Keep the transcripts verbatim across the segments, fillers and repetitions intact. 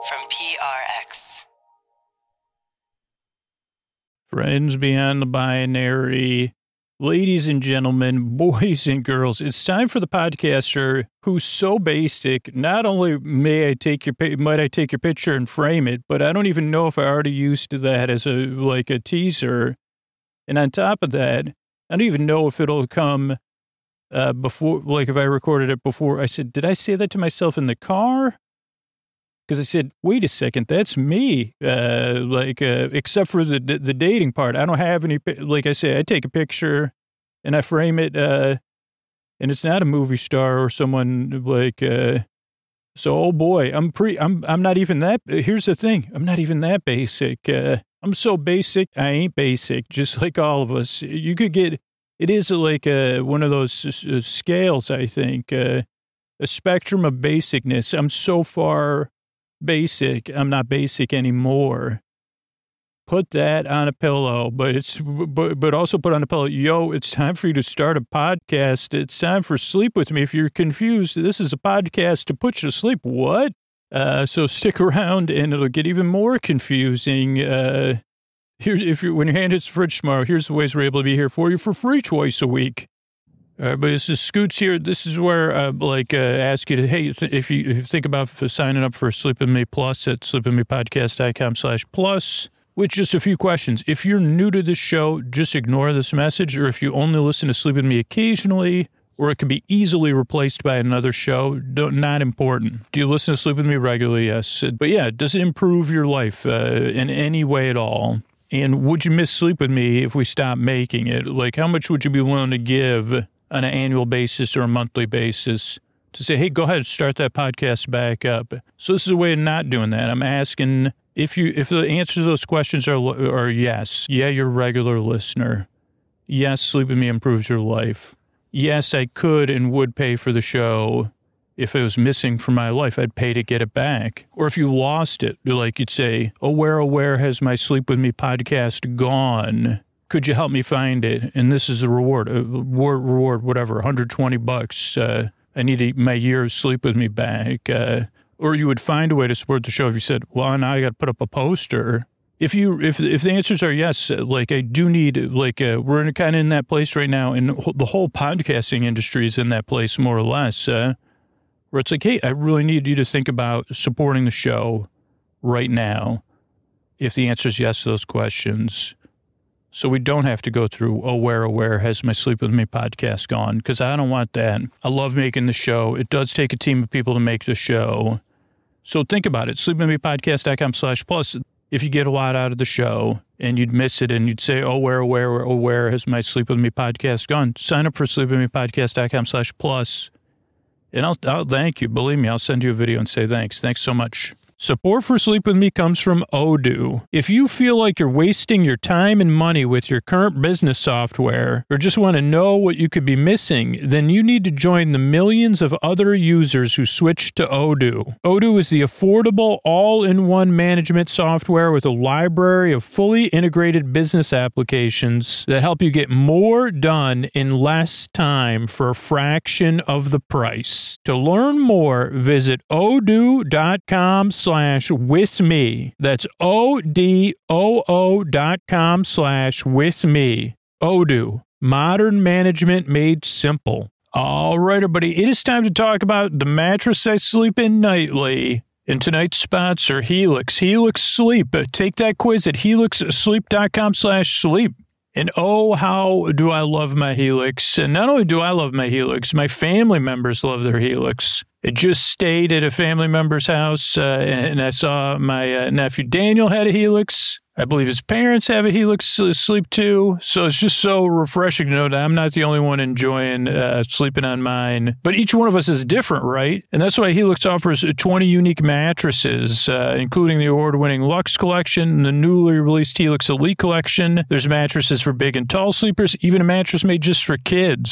from P R X. Friends beyond the binary, ladies and gentlemen, boys and girls, it's time for the podcaster who's so basic. Not only may I take your might I take your picture and frame it, but I don't even know if I already used that as a like a teaser. And on top of that, I don't even know if it'll come uh, before, like if I recorded it before. I said, did I say that to myself in the car? Because I said, wait a second, that's me. Uh, like, uh, except for the the dating part, I don't have any. Like I say, I take a picture and I frame it, uh, and it's not a movie star or someone like. Uh, so, oh boy, I'm pre. I'm I'm not even that. Here's the thing, I'm not even that basic. Uh, I'm so basic, I ain't basic. Just like all of us, you could get. It is like a, one of those uh, scales. I think uh, a spectrum of basicness. I'm so far. Basic. I'm not basic anymore. Put that on a pillow, but it's, but, but also put on a pillow. Yo, it's time for you to start a podcast. It's time for Sleep With Me. If you're confused, this is a podcast to put you to sleep. What? Uh, so stick around and it'll get even more confusing. Uh, here, if you, when your hand hits the fridge tomorrow, here's the ways we're able to be here for you for free twice a week. All right, but this is Scoots here. This is where I uh, like uh, ask you to, hey, if you, if you think about signing up for Sleep With Me Plus at sleep with me podcast dot com slash plus, with just a few questions. If you're new to this show, just ignore this message, or if you only listen to Sleep With Me occasionally, or it can be easily replaced by another show, don't, not important. Do you listen to Sleep With Me regularly? Yes. But yeah, does it improve your life uh, in any way at all? And would you miss Sleep With Me if we stopped making it? Like, how much would you be willing to give on an annual basis or a monthly basis to say, hey, go ahead and start that podcast back up? So this is a way of not doing that. I'm asking if you, if the answers to those questions are, are yes. Yeah, you're a regular listener. Yes, Sleep With Me improves your life. Yes, I could and would pay for the show. If it was missing from my life, I'd pay to get it back. Or if you lost it, like you'd say, oh, where, oh, where has my Sleep With Me podcast gone? Could you help me find it? And this is a reward, a reward, reward whatever, one hundred twenty bucks. Uh, I need a, my year of Sleep With Me back. Uh, or you would find a way to support the show if you said, well, now I got to put up a poster. If you, if if the answers are yes, like I do need, like uh, we're in kind of in that place right now, and the whole podcasting industry is in that place more or less, uh, where it's like, hey, I really need you to think about supporting the show right now. If the answer is yes to those questions. So we don't have to go through, oh, where, oh, where has my Sleep With Me podcast gone? Because I don't want that. I love making the show. It does take a team of people to make the show. So think about it. sleep with me podcast dot com slash plus. If you get a lot out of the show and you'd miss it and you'd say, oh, where, oh, where, oh, where has my Sleep With Me podcast gone? Sign up for sleep with me podcast dot com slash plus. And I'll, I'll thank you. Believe me, I'll send you a video and say thanks. Thanks so much. Support for Sleep With Me comes from Odoo. If you feel like you're wasting your time and money with your current business software, or just want to know what you could be missing, then you need to join the millions of other users who switched to Odoo. Odoo is the affordable, all-in-one management software with a library of fully integrated business applications that help you get more done in less time for a fraction of the price. To learn more, visit odoo dot com slash with me. That's O-D-O-O dot com slash with me. Odoo, modern management made simple. All right, everybody, it is time to talk about the mattress I sleep in nightly. And tonight's sponsor, Helix. Helix Sleep. Take that quiz at helix sleep dot com slash sleep. And oh, how do I love my Helix. And not only do I love my Helix, my family members love their Helix. I just stayed at a family member's house, uh, and I saw my uh, nephew Daniel had a Helix. I believe his parents have a Helix Sleep too. So it's just so refreshing to know that I'm not the only one enjoying uh, sleeping on mine. But each one of us is different, right? And that's why Helix offers twenty unique mattresses, uh, including the award-winning Luxe Collection, the newly released Helix Elite Collection. There's mattresses for big and tall sleepers, even a mattress made just for kids.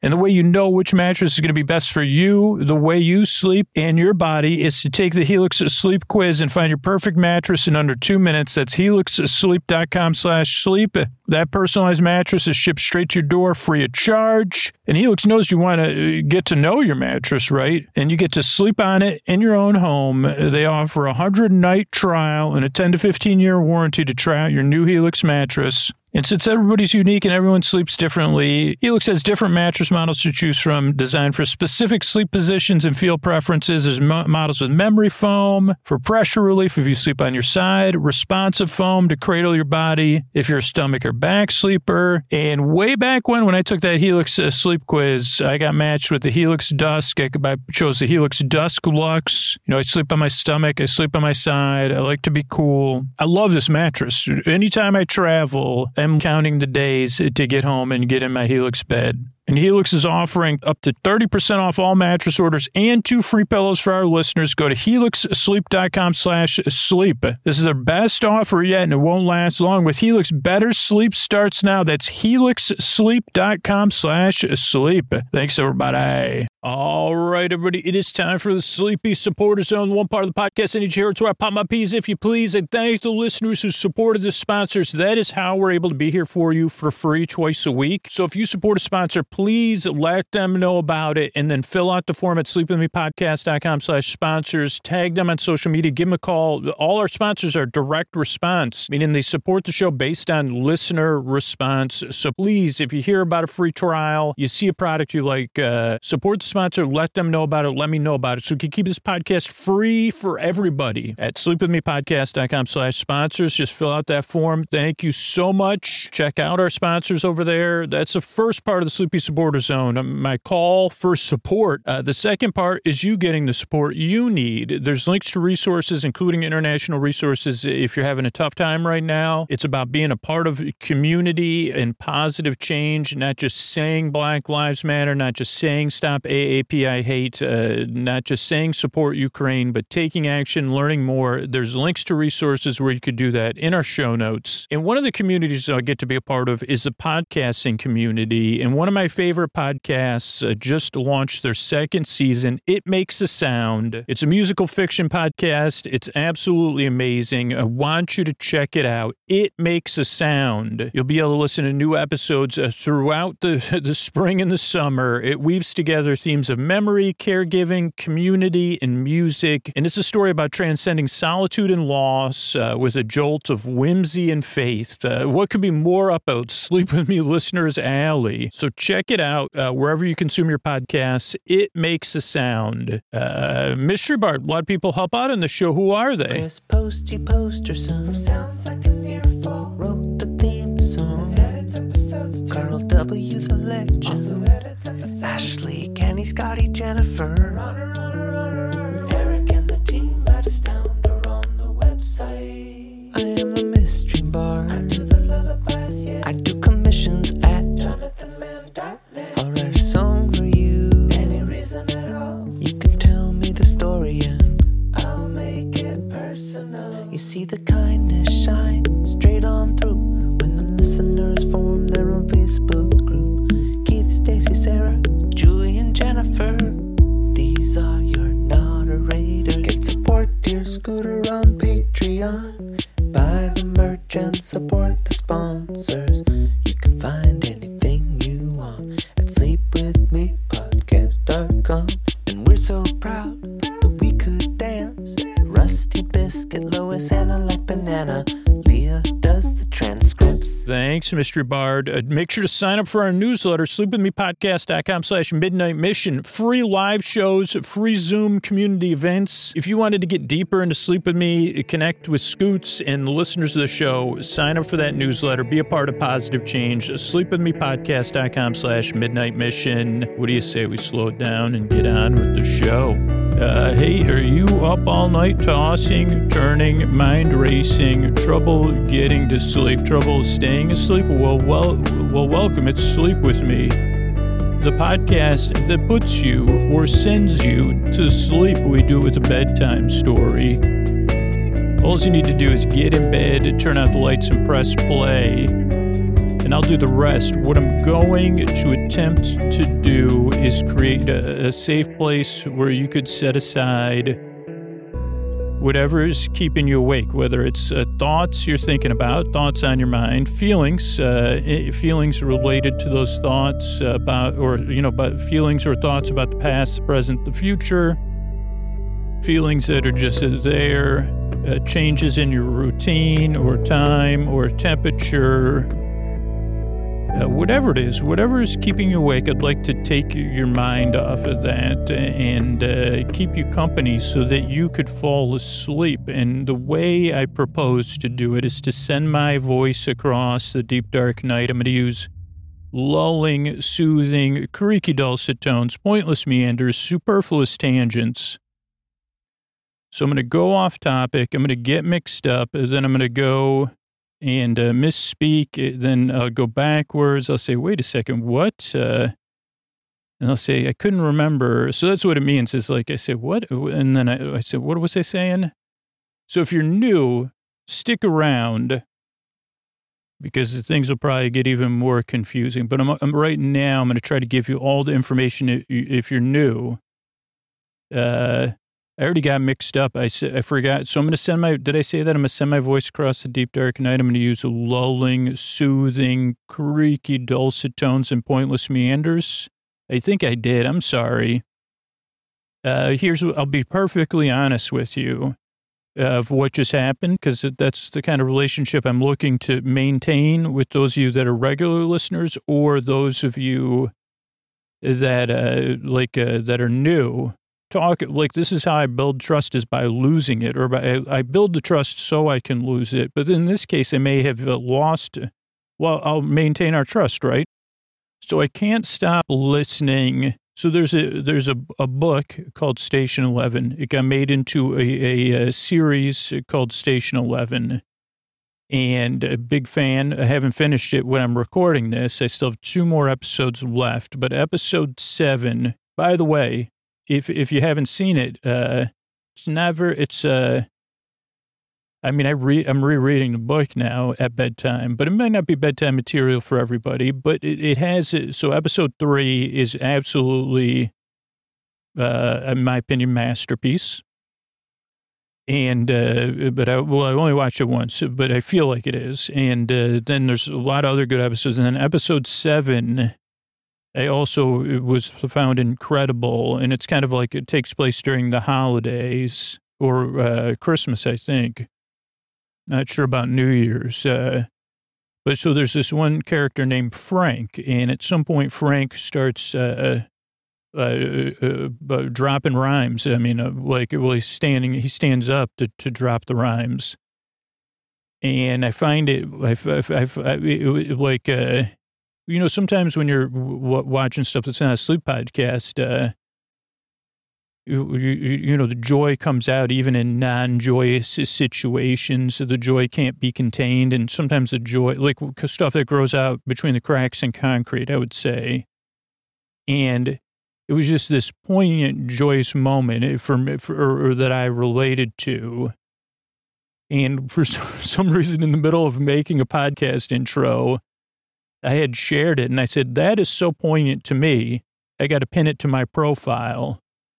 And the way you know which mattress is going to be best for you, the way you sleep, and your body is to take the Helix Sleep Quiz and find your perfect mattress in under two minutes. That's helix sleep dot com slash sleep. That personalized mattress is shipped straight to your door free of charge. And Helix knows you want to get to know your mattress, right? And you get to sleep on it in your own home. They offer a one hundred night trial and a ten to fifteen year warranty to try out your new Helix mattress. And since everybody's unique and everyone sleeps differently, Helix has different mattress models to choose from, designed for specific sleep positions and feel preferences. There's mo- models with memory foam for pressure relief if you sleep on your side, responsive foam to cradle your body if you're a stomach or back sleeper. And way back when, when I took that Helix uh, sleep quiz, I got matched with the Helix Dusk. I, I chose the Helix Dusk Luxe. You know, I sleep on my stomach. I sleep on my side. I like to be cool. I love this mattress. Anytime I travel, I'm counting the days to get home and get in my Helix bed. And Helix is offering up to thirty percent off all mattress orders and two free pillows for our listeners. Go to helix sleep dot com slash sleep. This is their best offer yet, and it won't last long. With Helix, better sleep starts now. That's helix sleep dot com slash sleep. Thanks, everybody. All right, everybody, it is time for the Sleepy Supporter Zone, one part of the podcast I need you here. It's where I pop my peas, if you please, and thank the listeners who supported the sponsors. That is how we're able to be here for you for free twice a week. So if you support a sponsor, please let them know about it, and then fill out the form at sleep with me podcast dot com slash sponsors. Tag them on social media. Give them a call. All our sponsors are direct response, meaning they support the show based on listener response. So please, if you hear about a free trial, you see a product you like, uh, support the sponsor, let them know about it, let me know about it, so we can keep this podcast free for everybody at sleep with me podcast dot com slash sponsors. Just fill out that form. Thank you so much. Check out our sponsors over there. That's the first part of the Sleepy Supporter Zone, my call for support. Uh, the second part is you getting the support you need. There's links to resources, including international resources, if you're having a tough time right now. It's about being a part of community and positive change, not just saying Black Lives Matter, not just saying stop A A P I hate, uh, not just saying support Ukraine, but taking action, learning more. There's links to resources where you could do that in our show notes. And one of the communities that I get to be a part of is the podcasting community. And one of my favorite podcasts uh, just launched their second season, It Makes a Sound. It's a musical fiction podcast. It's absolutely amazing. I want you to check it out. It Makes a Sound. You'll be able to listen to new episodes uh, throughout the, the spring and the summer. It weaves together themes of memory, caregiving, community, and music. And it's a story about transcending solitude and loss uh, with a jolt of whimsy and faith. Uh, what could be more up out Sleep With Me listeners' alley? So check it out uh, wherever you consume your podcasts. It Makes a Sound. Uh, Mystery Bart, a lot of people help out on the show. Who are they? Chris Posty Poster Son sounds like an earful. Wrote the theme song. Edits episodes too. Carl W. the Legend. Also edits episodes. Ashley, Kenny, Scotty, Jennifer. Runner, runner, runner. Eric and the team at Astound are on the website. I am the Mystery Bart. I do the lullabies, yeah. I do commissions at jonathan mann dot net. I'll write a song for you. Any reason at all. You can tell me the story and I'll make it personal. You see the kindness shine straight on through when the listeners form their own Facebook group. Keith, Stacy, Sarah, Julie, and Jennifer. These are your moderators. Get support dear Scooter on Patreon. Buy the merch and support the sponsors. You can find anything you want at sleep with me podcast dot com. And we're so proud that we could dance. Rusty Biscuit, Lois, Anna like banana. Leah does the transcripts. Thanks, Mystery Bard. Uh, make sure to sign up for our newsletter, sleep with me podcast dot com slash midnight mission. Free live shows, free Zoom community events. If you wanted to get deeper into Sleep With Me, connect with Scoots and the listeners of the show, sign up for that newsletter. Be a part of positive change. sleep with me podcast dot com slash midnight mission. What do you say we slow it down and get on with the show? Uh, hey, are you up all night tossing, turning, mind racing, trouble getting to sleep, trouble staying asleep? Well, well, well, welcome. It's Sleep With Me, the podcast that puts you or sends you to sleep. We do it with a bedtime story. All you need to do is get in bed, turn out the lights, and press play. and I'll do the rest. What I'm going to attempt to do is create a, a safe place where you could set aside whatever is keeping you awake, whether it's uh, thoughts you're thinking about, thoughts on your mind, feelings, uh, feelings related to those thoughts about, or, you know, about feelings or thoughts about the past, the present, the future, feelings that are just there, uh, changes in your routine or time or temperature, uh, whatever it is, whatever is keeping you awake. I'd like to take your mind off of that and uh, keep you company so that you could fall asleep. And the way I propose to do it is to send my voice across the deep, dark night. I'm going to use lulling, soothing, creaky dulcet tones, pointless meanders, superfluous tangents. So I'm going to go off topic. I'm going to get mixed up. Then I'm going to go and uh, misspeak. Then I'll go backwards. I'll say, wait a second, what? Uh, and I'll say, I couldn't remember. So that's what it means. It's like, I say, what? And then I, I said, what was I saying? So if you're new, stick around because things will probably get even more confusing. But I'm, I'm right now, I'm going to try to give you all the information if you're new. Uh, I already got mixed up. I said, I forgot. So I'm going to send my, did I say that? I'm going to send my voice across the deep, dark night. I'm going to use lulling, soothing, creaky, dulcet tones and pointless meanders. I think I did. I'm sorry. Uh, here's what, I'll be perfectly honest with you of what just happened, because that's the kind of relationship I'm looking to maintain with those of you that are regular listeners or those of you that, uh, like, uh, that are new. Talk like this is how I build trust is by losing it, or by I build the trust so I can lose it. But in this case, I may have lost. Well, I'll maintain our trust, right? So I can't stop listening. So there's a there's a, a book called Station Eleven. It got made into a, a, a series called Station Eleven, and a big fan. I haven't finished it when I'm recording this. I still have two more episodes left. But episode seven, by the way. If if you haven't seen it, uh, it's never, it's, uh, I mean, I re, I'm rereading the book now at bedtime, but it might not be bedtime material for everybody, but it, it has, so episode three is absolutely, uh, in my opinion, masterpiece. And, uh, but I, well, I only watched it once, but I feel like it is. And, uh, then there's a lot of other good episodes. And then episode seven, I also it was found incredible, and it's kind of like it takes place during the holidays or uh, Christmas, I think. Not sure about New Year's. Uh, but so there's this one character named Frank, and at some point Frank starts uh, uh, uh, uh, dropping rhymes. I mean, uh, like, well, he's standing, he stands up to, to drop the rhymes. And I find it, I, I, I, I it, like, uh, you know, sometimes when you're w- watching stuff that's not a sleep podcast, uh, you, you, you know, the joy comes out even in non-joyous situations. The joy can't be contained. And sometimes the joy, like stuff that grows out between the cracks in concrete, I would say. And it was just this poignant, joyous moment for, for or, or that I related to. And for some reason, in the middle of making a podcast intro, I had shared it, and I said, that is so poignant to me, I got to pin it to my profile.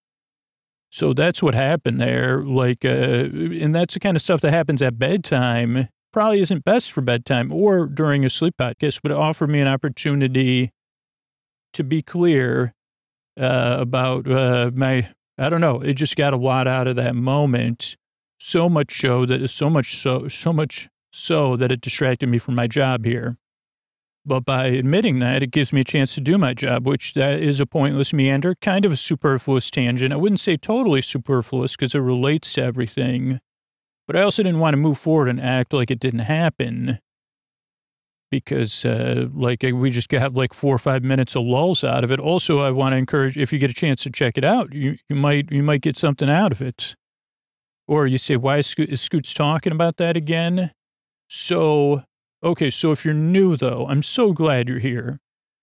So that's what happened there. Like, uh, and that's the kind of stuff that happens at bedtime. Probably isn't best for bedtime or during a sleep podcast, but it offered me an opportunity to be clear uh, about uh, my, I don't know, it just got a lot out of that moment. So much so that so much so, so much so that it distracted me from my job here. But by admitting that, it gives me a chance to do my job, which that is a pointless meander, kind of a superfluous tangent. I wouldn't say totally superfluous because it relates to everything. But I also didn't want to move forward and act like it didn't happen because, uh, like, we just got like four or five minutes of lulls out of it. Also, I want to encourage, if you get a chance to check it out, you, you might you might get something out of it. Or you say, why is, Sco- is Scoots talking about that again? So... Okay, so if you're new, though, I'm so glad you're here.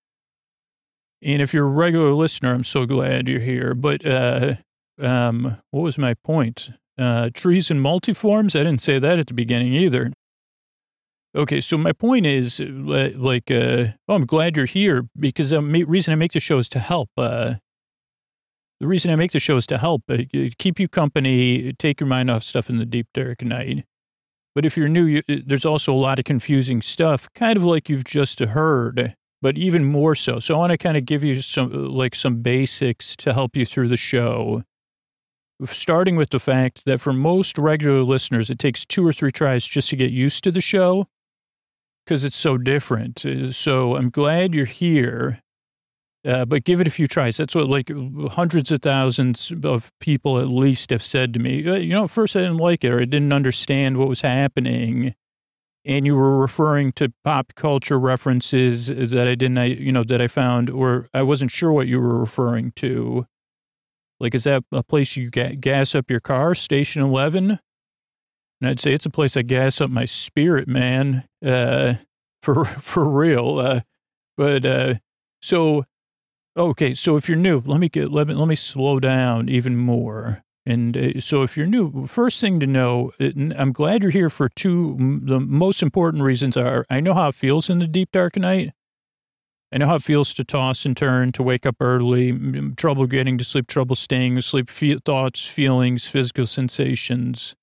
And if you're a regular listener, I'm so glad you're here. But uh, um, what was my point? Uh, trees and multiforms? I didn't say that at the beginning either. Okay, so my point is, uh, like, uh, oh, I'm glad you're here because the ma- reason I make the show is to help. Uh, the reason I make the show is to help, uh, keep you company, take your mind off stuff in the deep, dark night. But if you're new, you, there's also a lot of confusing stuff, kind of like you've just heard, but even more so. So I want to kind of give you some, like, some basics to help you through the show. Starting with the fact that for most regular listeners, it takes two or three tries just to get used to the show because it's so different. So I'm glad you're here, uh, but give it a few tries. That's what like hundreds of thousands of people at least have said to me. You know, at first I didn't like it or I didn't understand what was happening. And you were referring to pop culture references that I didn't, I, you know, that I found, or I wasn't sure what you were referring to. Like, is that a place you ga- gas up your car, Station eleven? And I'd say it's a place I gas up my spirit, man, uh, for for real. Uh, but uh, so, okay, so if you're new, let me get let me let me slow down even more. And uh, so, if you're new, first thing to know, I'm glad you're here for two. The most important reasons are I know how it feels in the deep dark night. I know how it feels to toss and turn, to wake up early, trouble getting to sleep, trouble staying asleep, fe- thoughts, feelings, physical sensations,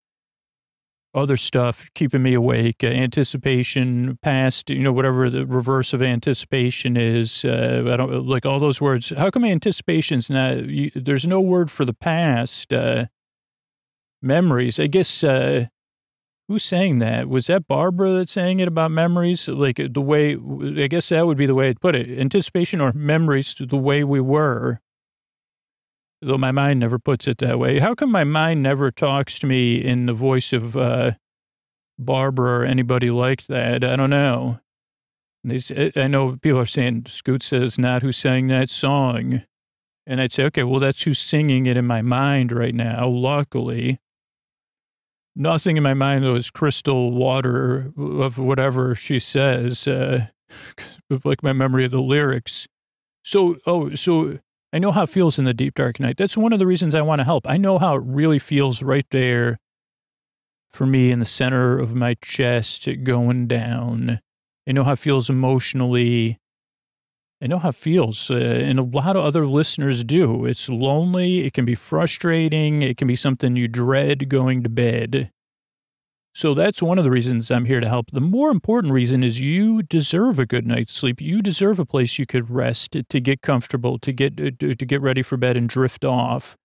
other stuff keeping me awake, uh, anticipation, past, you know, whatever the reverse of anticipation is. Uh, I don't like all those words. How come anticipation's not, you, there's no word for the past, uh, memories? I guess, uh, who's saying that? Was that Barbara that sang it about memories? Like the way, I guess that would be the way I'd put it. Anticipation or memories to the way we were. Though my mind never puts it that way. How come my mind never talks to me in the voice of uh, Barbara or anybody like that? I don't know. They say, I know people are saying, Scoot says not who sang that song. And I'd say, okay, well, that's who's singing it in my mind right now, luckily. Nothing in my mind, though, is crystal water of whatever she says, uh, like my memory of the lyrics. So, oh, so I know how it feels in the deep, dark night. That's one of the reasons I want to help. I know how it really feels right there for me in the center of my chest going down. I know how it feels emotionally. I know how it feels, uh, and a lot of other listeners do. It's lonely. It can be frustrating. It can be something you dread going to bed. So that's one of the reasons I'm here to help. The more important reason is you deserve a good night's sleep. You deserve a place you could rest, to get comfortable, to get to get ready for bed and drift off.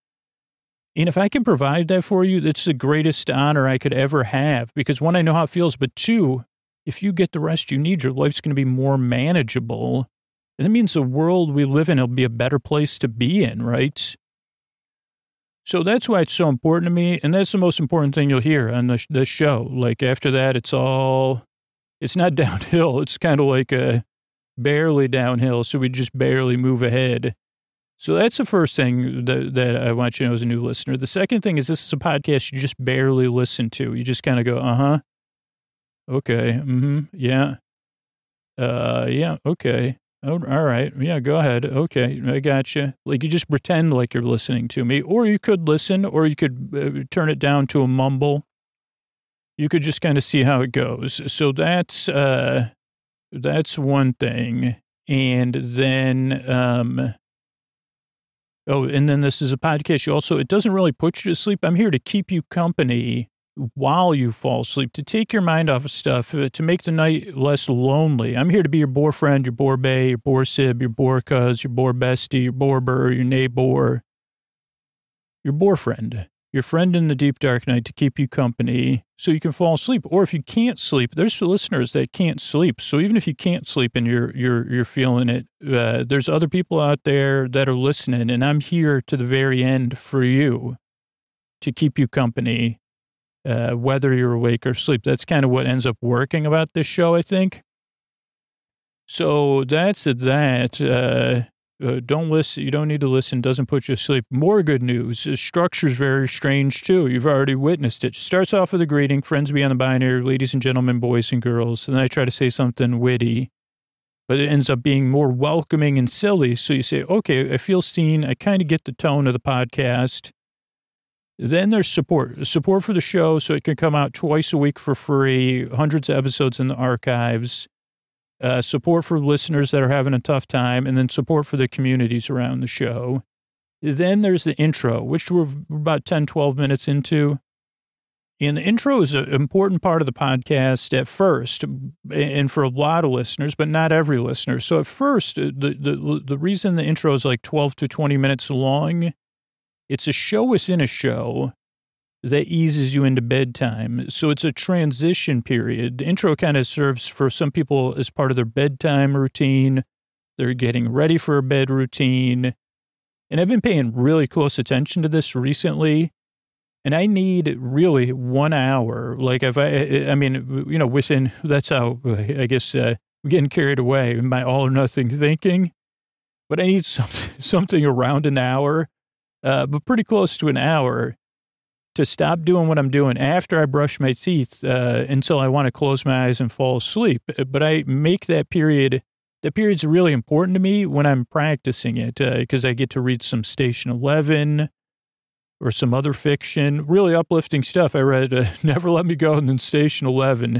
And if I can provide that for you, that's the greatest honor I could ever have. Because one, I know how it feels, but two, if you get the rest you need, your life's going to be more manageable. And that means the world we live in will be a better place to be in, right? So that's why it's so important to me. And that's the most important thing you'll hear on the, the show. Like after that, it's all, it's not downhill. It's kind of like a barely downhill. So we just barely move ahead. So that's the first thing that, that I want you to know as a new listener. The second thing is this is a podcast you just barely listen to. You just kind of go, uh-huh. Okay. Mm-hmm. Yeah. Uh, yeah. Okay. Oh, all right. Yeah, go ahead. Okay, I gotcha. Like you just pretend like you're listening to me, or you could listen, or you could uh, turn it down to a mumble. You could just kind of see how it goes. So that's uh, that's one thing. And then, um, oh, and then this is a podcast. You also, it doesn't really put you to sleep. I'm here to keep you company while you fall asleep, to take your mind off of stuff, uh, to make the night less lonely. I'm here to be your boyfriend, your borbay, your borsib, your borcuz, your borbestie, your borber, your neighbor, your boyfriend, your friend in the deep dark night to keep you company so you can fall asleep. Or if you can't sleep, there's listeners that can't sleep. So even if you can't sleep and you're you're you're feeling it, uh, there's other people out there that are listening, and I'm here to the very end for you to keep you company. Uh, whether you're awake or asleep. That's kind of what ends up working about this show, I think. So that's that. Uh, uh, don't listen. You don't need to listen. Doesn't put you to sleep. More good news. The structure's very strange, too. You've already witnessed it. Starts off with a greeting. Friends beyond the binary, ladies and gentlemen, boys and girls. And then I try to say something witty. But it ends up being more welcoming and silly. So you say, okay, I feel seen. I kind of get the tone of the podcast. Then there's support, support for the show so it can come out twice a week for free, hundreds of episodes in the archives, uh, support for listeners that are having a tough time, and then support for the communities around the show. Then there's the intro, which we're about ten, twelve minutes into. And the intro is an important part of the podcast at first, and for a lot of listeners, but not every listener. So at first, the, the, the reason the intro is like twelve to twenty minutes long, it's a show within a show that eases you into bedtime. So it's a transition period. The intro kind of serves for some people as part of their bedtime routine. They're getting ready for a bed routine. And I've been paying really close attention to this recently. And I need really one hour. Like if I, I mean, you know, within, that's how, I guess, uh, I'm getting carried away in my all or nothing thinking. But I need something, something around an hour. Uh, but pretty close to an hour to stop doing what I'm doing after I brush my teeth uh, until I want to close my eyes and fall asleep. But I make that period, that period's really important to me when I'm practicing it because uh, I get to read some Station Eleven or some other fiction, really uplifting stuff. I read uh, Never Let Me Go and then Station Eleven.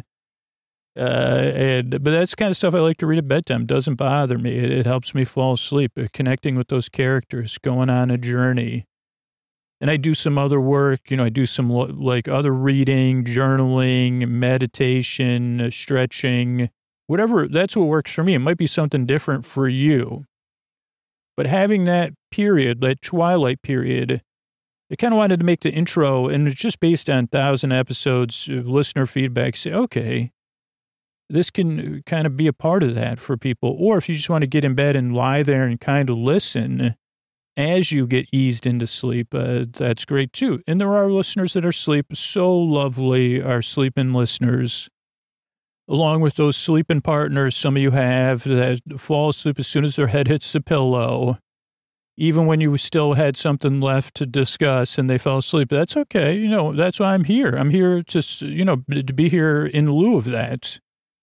Uh, and, but that's the kind of stuff I like to read at bedtime. It doesn't bother me. It, it helps me fall asleep, uh, connecting with those characters, going on a journey. And I do some other work, you know, I do some like other reading, journaling, meditation, uh, stretching, whatever. That's what works for me. It might be something different for you. But having that period, that twilight period, I kind of wanted to make the intro, and it's just based on thousand episodes, uh, listener feedback, say, okay, this can kind of be a part of that for people. Or if you just want to get in bed and lie there and kind of listen as you get eased into sleep, uh, that's great too. And there are listeners that are sleep so lovely, our sleeping listeners, along with those sleeping partners some of you have that fall asleep as soon as their head hits the pillow, even when you still had something left to discuss and they fell asleep. That's okay. You know, that's why I'm here. I'm here to, you know, to be here in lieu of that.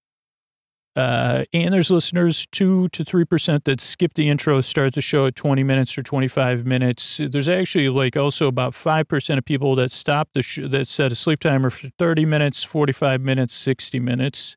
Uh, and there's listeners, two to three percent that skip the intro, start the show at twenty minutes or twenty-five minutes. There's actually like also about five percent of people that stop the sh- that set a sleep timer for thirty minutes, forty-five minutes, sixty minutes.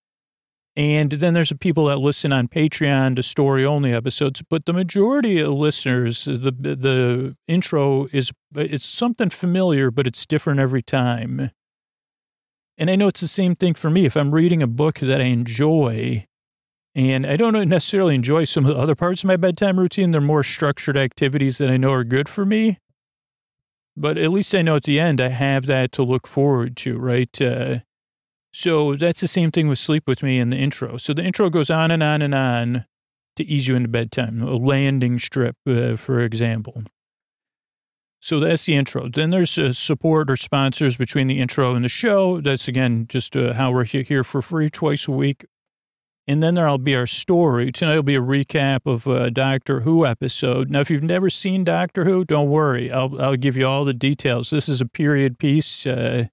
And then there's people that listen on Patreon to story only episodes. But the majority of listeners, the, the intro is, it's something familiar, but it's different every time. And I know it's the same thing for me. If I'm reading a book that I enjoy, and I don't necessarily enjoy some of the other parts of my bedtime routine, they're more structured activities that I know are good for me. But at least I know at the end I have that to look forward to, right? Uh, so that's the same thing with Sleep With Me in the intro. So the intro goes on and on and on to ease you into bedtime, a landing strip, uh, for example. So that's the intro. Then there's uh, support or sponsors between the intro and the show. That's, again, just uh, how we're here for free twice a week. And then there'll be our story. Tonight will be a recap of a Doctor Who episode. Now, if you've never seen Doctor Who, don't worry. I'll I'll give you all the details. This is a period piece, uh,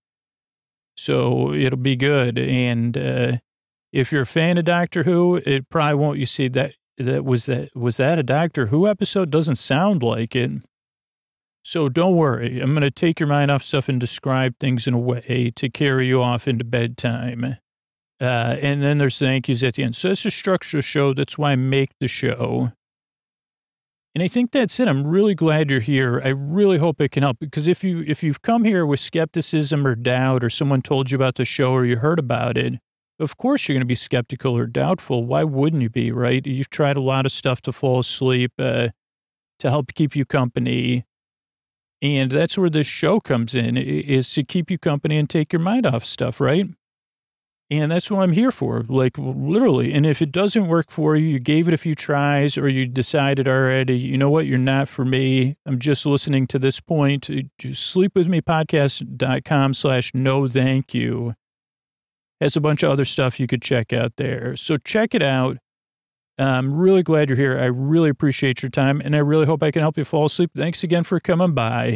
so it'll be good. And uh, if you're a fan of Doctor Who, it probably won't. You see that that was that was that a Doctor Who episode? Doesn't sound like it. So don't worry. I'm going to take your mind off stuff and describe things in a way to carry you off into bedtime. Uh, and then there's thank yous at the end. So it's a structured show. That's why I make the show. And I think that's it. I'm really glad you're here. I really hope it can help, because if you, if you've come here with skepticism or doubt, or someone told you about the show or you heard about it, of course you're going to be skeptical or doubtful. Why wouldn't you be, right? You've tried a lot of stuff to fall asleep, uh, to help keep you company. And that's where this show comes in, is to keep you company and take your mind off stuff, right? And that's what I'm here for, like literally. And if it doesn't work for you, you gave it a few tries, or you decided already, you know what, you're not for me. I'm just listening to this point. Just sleepwithmepodcast.com slash no thank you. Has a bunch of other stuff you could check out there. So check it out. I'm really glad you're here. I really appreciate your time, and I really hope I can help you fall asleep. Thanks again for coming by.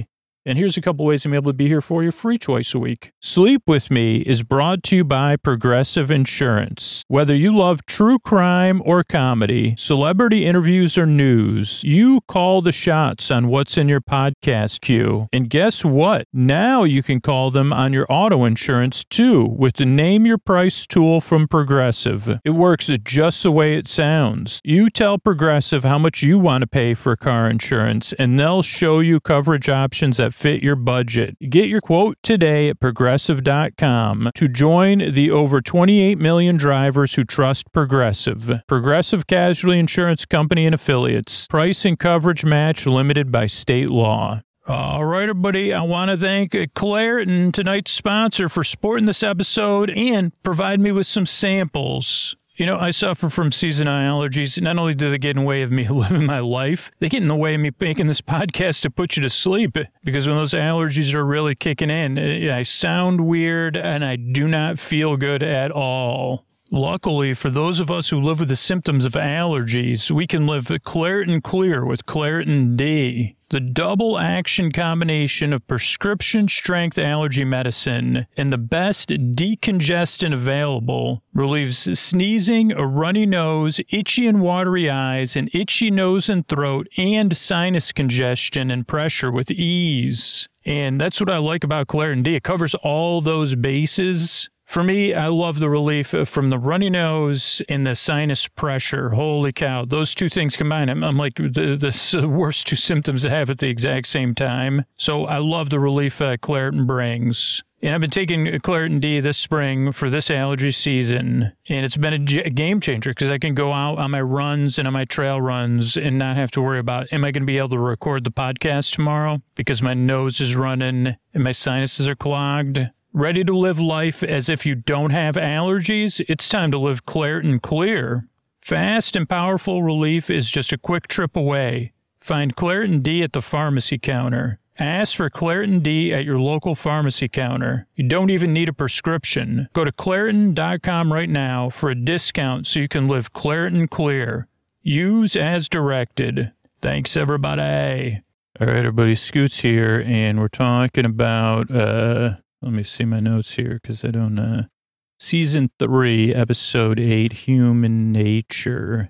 And here's a couple ways I'm able to be here for you free twice a week. Sleep With Me is brought to you by Progressive Insurance. Whether you love true crime or comedy, celebrity interviews or news, you call the shots on what's in your podcast queue. And guess what? Now you can call them on your auto insurance too with the Name Your Price tool from Progressive. It works just the way it sounds. You tell Progressive how much you want to pay for car insurance, and they'll show you coverage options that fit your budget. Get your quote today at progressive dot com to join the over twenty-eight million drivers who trust Progressive. Progressive Casualty Insurance Company and Affiliates. Price and coverage match limited by state law. All right, everybody, I want to thank Claritin, tonight's sponsor, for supporting this episode and providing me with some samples. You know, I suffer from seasonal allergies. Not only do they get in the way of me living my life, they get in the way of me making this podcast to put you to sleep, because when those allergies are really kicking in, I sound weird and I do not feel good at all. Luckily, for those of us who live with the symptoms of allergies, we can live Claritin Clear with Claritin D. The double action combination of prescription strength allergy medicine and the best decongestant available relieves sneezing, a runny nose, itchy and watery eyes, an itchy nose and throat, and sinus congestion and pressure with ease. And that's what I like about Claritin D. It covers all those bases. For me, I love the relief from the runny nose and the sinus pressure. Holy cow. Those two things combined, I'm, I'm like the, the worst two symptoms to have at the exact same time. So I love the relief uh, Claritin brings. And I've been taking Claritin D this spring for this allergy season. And it's been a, g- a game changer because I can go out on my runs and on my trail runs and not have to worry about, am I going to be able to record the podcast tomorrow? Because my nose is running and my sinuses are clogged. Ready to live life as if you don't have allergies? It's time to live Claritin Clear. Fast and powerful relief is just a quick trip away. Find Claritin D at the pharmacy counter. Ask for Claritin D at your local pharmacy counter. You don't even need a prescription. Go to Claritin dot com right now for a discount so you can live Claritin Clear. Use as directed. Thanks, everybody. All right, everybody, Scoots here, and we're talking about... uh. Let me see my notes here because I don't, uh, season three, episode eight, Human Nature.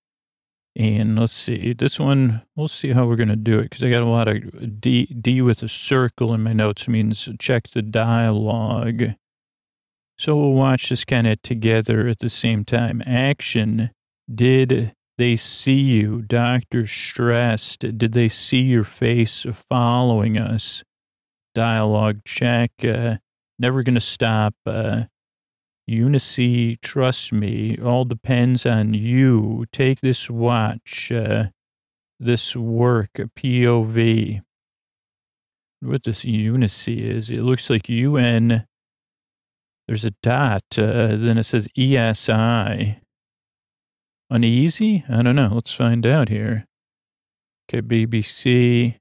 And let's see, this one, we'll see how we're going to do it because I got a lot of D, D with a circle in my notes means check the dialogue. So we'll watch this kind of together at the same time. Action. Did they see you? Doctor stressed. Did they see your face following us? Dialogue check. Uh, never going to stop. Uh, Unice, trust me. All depends on you. Take this watch. Uh, this work. P O V. What this Unice is. It looks like U N. There's a dot. Uh, then it says E S I. Uneasy? I don't know. Let's find out here. Okay, B B C.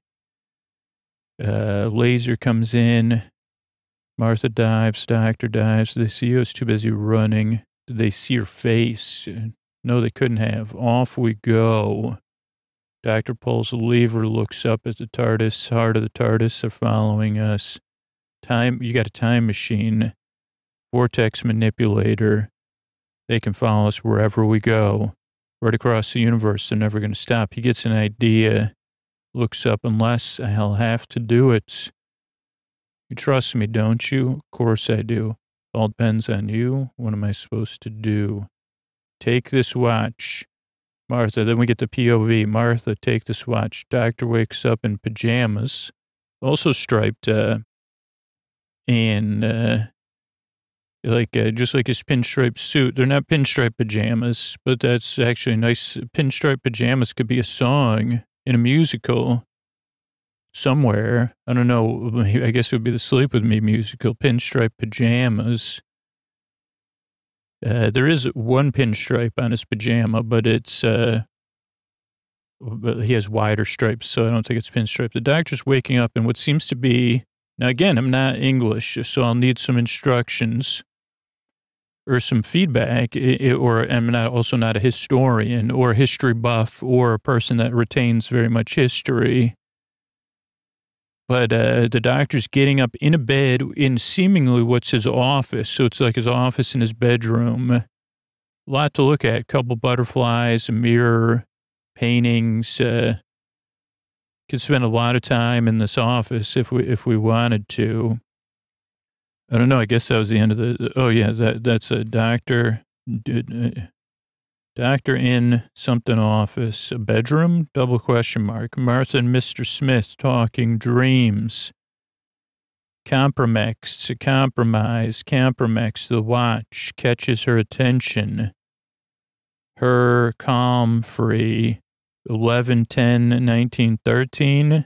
Uh, laser comes in. Martha dives. Doctor dives. They see you. It's too busy running. Did they see your face? No, they couldn't have. Off we go. Doctor pulls the lever, looks up at the TARDIS. Heart of the TARDIS are following us. Time. You got a time machine. Vortex manipulator. They can follow us wherever we go. Right across the universe. They're never going to stop. He gets an idea. Looks up, unless I'll have to do it. You trust me, don't you? Of course I do. It all depends on you. What am I supposed to do? Take this watch. Martha, then we get the P O V. Martha, take this watch. Doctor wakes up in pajamas, also striped, uh, and, uh, like, uh, just like his pinstripe suit. They're not pinstripe pajamas, but that's actually nice. Pinstripe pajamas could be a song in a musical somewhere. I don't know. I guess it would be the Sleep With Me musical, Pinstripe Pajamas. Uh, there is one pinstripe on his pajama, but it's, uh, but he has wider stripes, so I don't think it's pinstripe. The doctor's waking up in what seems to be, now again, I'm not English, so I'll need some instructions or some feedback, or I'm not also not a historian or a history buff or a person that retains very much history. But uh, the doctor's getting up in a bed in seemingly what's his office. So it's like his office in his bedroom. A lot to look at. Couple butterflies, a mirror, paintings. Uh, could spend a lot of time in this office if we if we wanted to. I don't know. I guess that was the end of the. Oh yeah, that that's a doctor. Doctor in something office, a bedroom, double question mark. Martha and Mister Smith talking dreams. Compromex, to compromise, compromex, the watch catches her attention. Her calm free, eleven ten nineteen thirteen,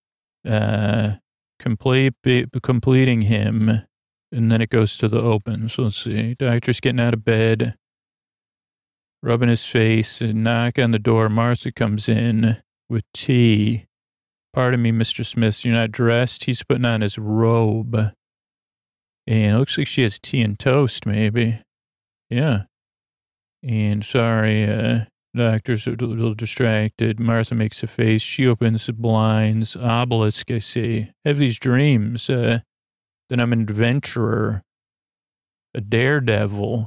uh, complete, completing him. And then it goes to the open. So let's see. Doctor's getting out of bed, rubbing his face, and knock on the door. Martha comes in with tea. Pardon me, Mister Smith, you're not dressed. He's putting on his robe. And it looks like she has tea and toast, maybe. Yeah. And sorry, uh, doctor's a little distracted. Martha makes a face. She opens the blinds. Obelisk, I see. I have these dreams. Uh, that I'm an adventurer, a daredevil.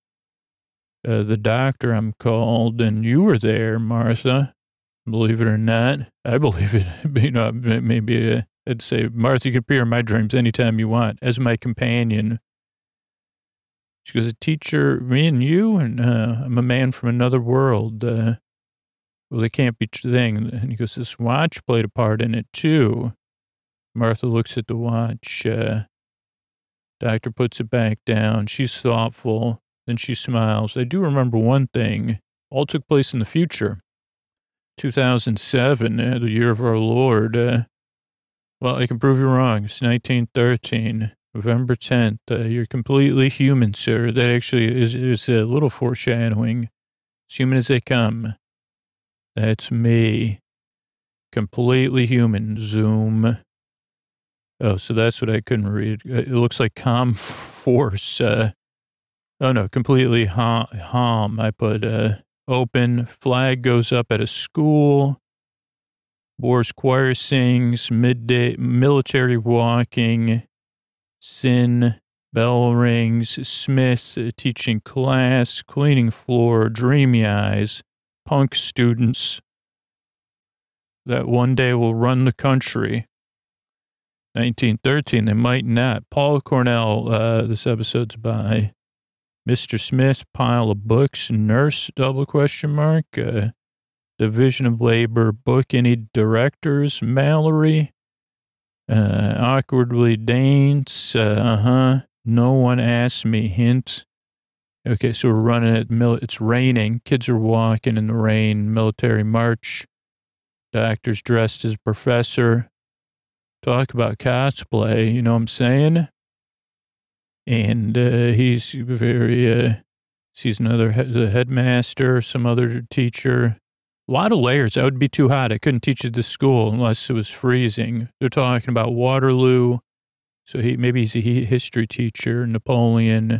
Uh, the doctor I'm called, and you were there, Martha. Believe it or not, I believe it. You know, maybe uh, I'd say, Martha, you can appear in my dreams anytime you want as my companion. She goes, a teacher, me and you, and uh, I'm a man from another world. Uh, well, they can't be a thing. And he goes, this watch played a part in it too. Martha looks at the watch. Uh, doctor puts it back down. She's thoughtful. Then she smiles. I do remember one thing. All took place in the future. two thousand seven, uh, the year of our Lord. Uh, well, I can prove you wrong. It's nineteen thirteen, November tenth. Uh, you're completely human, sir. That actually is, is a little foreshadowing. As human as they come. That's me. Completely human. Zoom. Oh, so that's what I couldn't read. It looks like calm force. Uh, oh, no, completely calm. I put uh, open. Flag goes up at a school. Boar's choir sings. Midday military walking. Sin. Bell rings. Smith uh, teaching class. Cleaning floor. Dreamy eyes. Punk students. That one day will run the country. nineteen thirteen, they might not. Paul Cornell, uh, this episode's by Mister Smith, pile of books, nurse, double question mark, uh, Division of Labor, book, any directors, Mallory, uh, awkwardly dance, uh, uh-huh, no one asked me, hint. Okay, so we're running it, mil- it's raining, kids are walking in the rain, military march, doctor's dressed as professor. Talk about cosplay, you know what I'm saying? And uh, he's very, uh, sees another, he- the headmaster, some other teacher. A lot of layers. That would be too hot. I couldn't teach at this school unless it was freezing. They're talking about Waterloo. So he maybe he's a history teacher, Napoleon.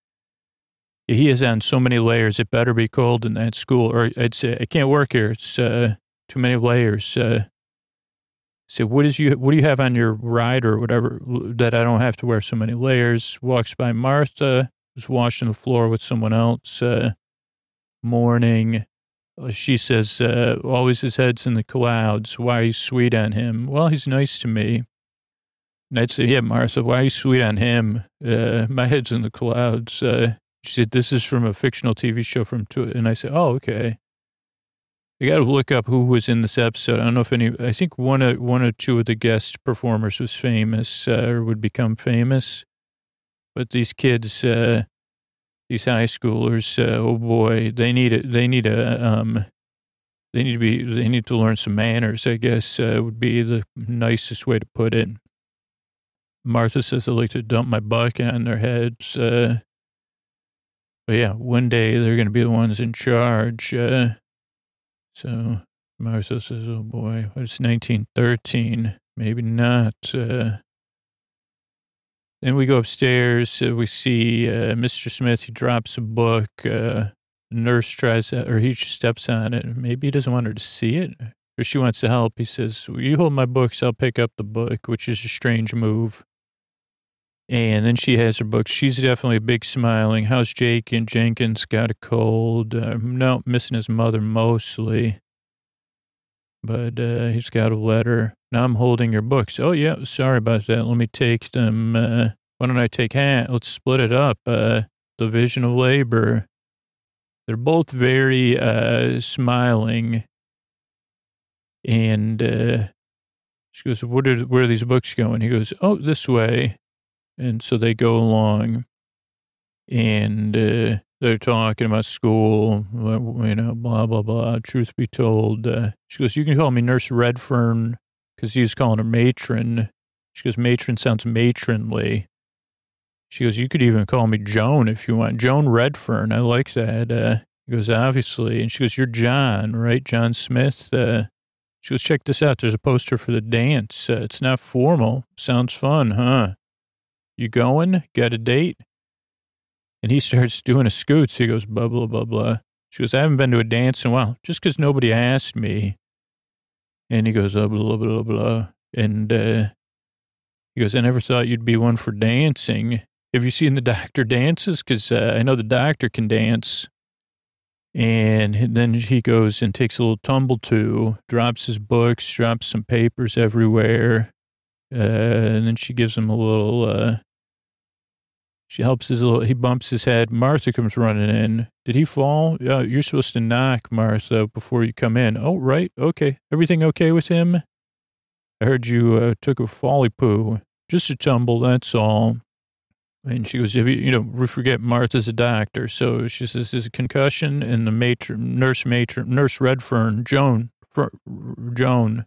He is on so many layers. It better be cold in that school. Or I'd say, I can't work here. It's uh, too many layers. Uh, So what is you? What do you have on your ride or whatever that I don't have to wear so many layers? Walks by Martha, who's washing the floor with someone else. Uh, morning, she says, uh, "Always his head's in the clouds. Why are you sweet on him?" Well, he's nice to me. And I'd say, "Yeah, Martha, why are you sweet on him? Uh, my head's in the clouds." Uh, she said, "This is from a fictional T V show from," two. And I said, "Oh, okay." I got to look up who was in this episode. I don't know if any, I think one or, one or two of the guest performers was famous uh, or would become famous. But these kids, uh, these high schoolers, uh, oh boy, they need it. They need a, um, they need to be, they need to learn some manners, I guess, uh, would be the nicest way to put it. Martha says I like to dump my bucket on their heads. Uh, but yeah, one day they're going to be the ones in charge. Uh, So Martha says, oh boy, it's nineteen thirteen. Maybe not. Uh, then we go upstairs. Uh, we see uh, Mister Smith. He drops a book. Uh, the nurse tries to, or he steps on it. Maybe he doesn't want her to see it. But she wants to help. He says, well, you hold my books, I'll pick up the book, which is a strange move. And then she has her books. She's definitely a big smiling. How's Jake and Jenkins? Got a cold. Uh, no, missing his mother mostly. But uh, he's got a letter. Now I'm holding your books. Oh, yeah, sorry about that. Let me take them. Uh, why don't I take half? Let's split it up. Uh, division of labor. They're both very uh, smiling. And uh, she goes, what are, where are these books going? He goes, oh, this way. And so they go along. And uh, they're talking about school, you know, blah, blah, blah. Truth be told. Uh, she goes, you can call me Nurse Redfern, because he was calling her matron. She goes, matron sounds matronly. She goes, you could even call me Joan if you want. Joan Redfern, I like that. Uh, he goes, obviously. And she goes, you're John, right? John Smith. Uh, she goes, check this out. There's a poster for the dance. Uh, it's not formal. Sounds fun, huh? You going? Got a date? And he starts doing a scoots. He goes, blah, blah, blah, blah. She goes, I haven't been to a dance in a while, just because nobody asked me. And he goes, oh, blah, blah, blah, blah. And uh, he goes, I never thought you'd be one for dancing. Have you seen the doctor dances? Because uh, I know the doctor can dance. And then he goes and takes a little tumble to, drops his books, drops some papers everywhere. Uh, and then she gives him a little, uh, she helps his little, he bumps his head. Martha comes running in. Did he fall? Uh, you're supposed to knock, Martha, before you come in. Oh, right. Okay. Everything okay with him? I heard you uh, took a folly poo. Just a tumble, that's all. And she goes, if you, you know, we forget Martha's a doctor. So she says, there's a concussion, and the matron, nurse matron, Nurse Redfern, Joan, Fr- Joan,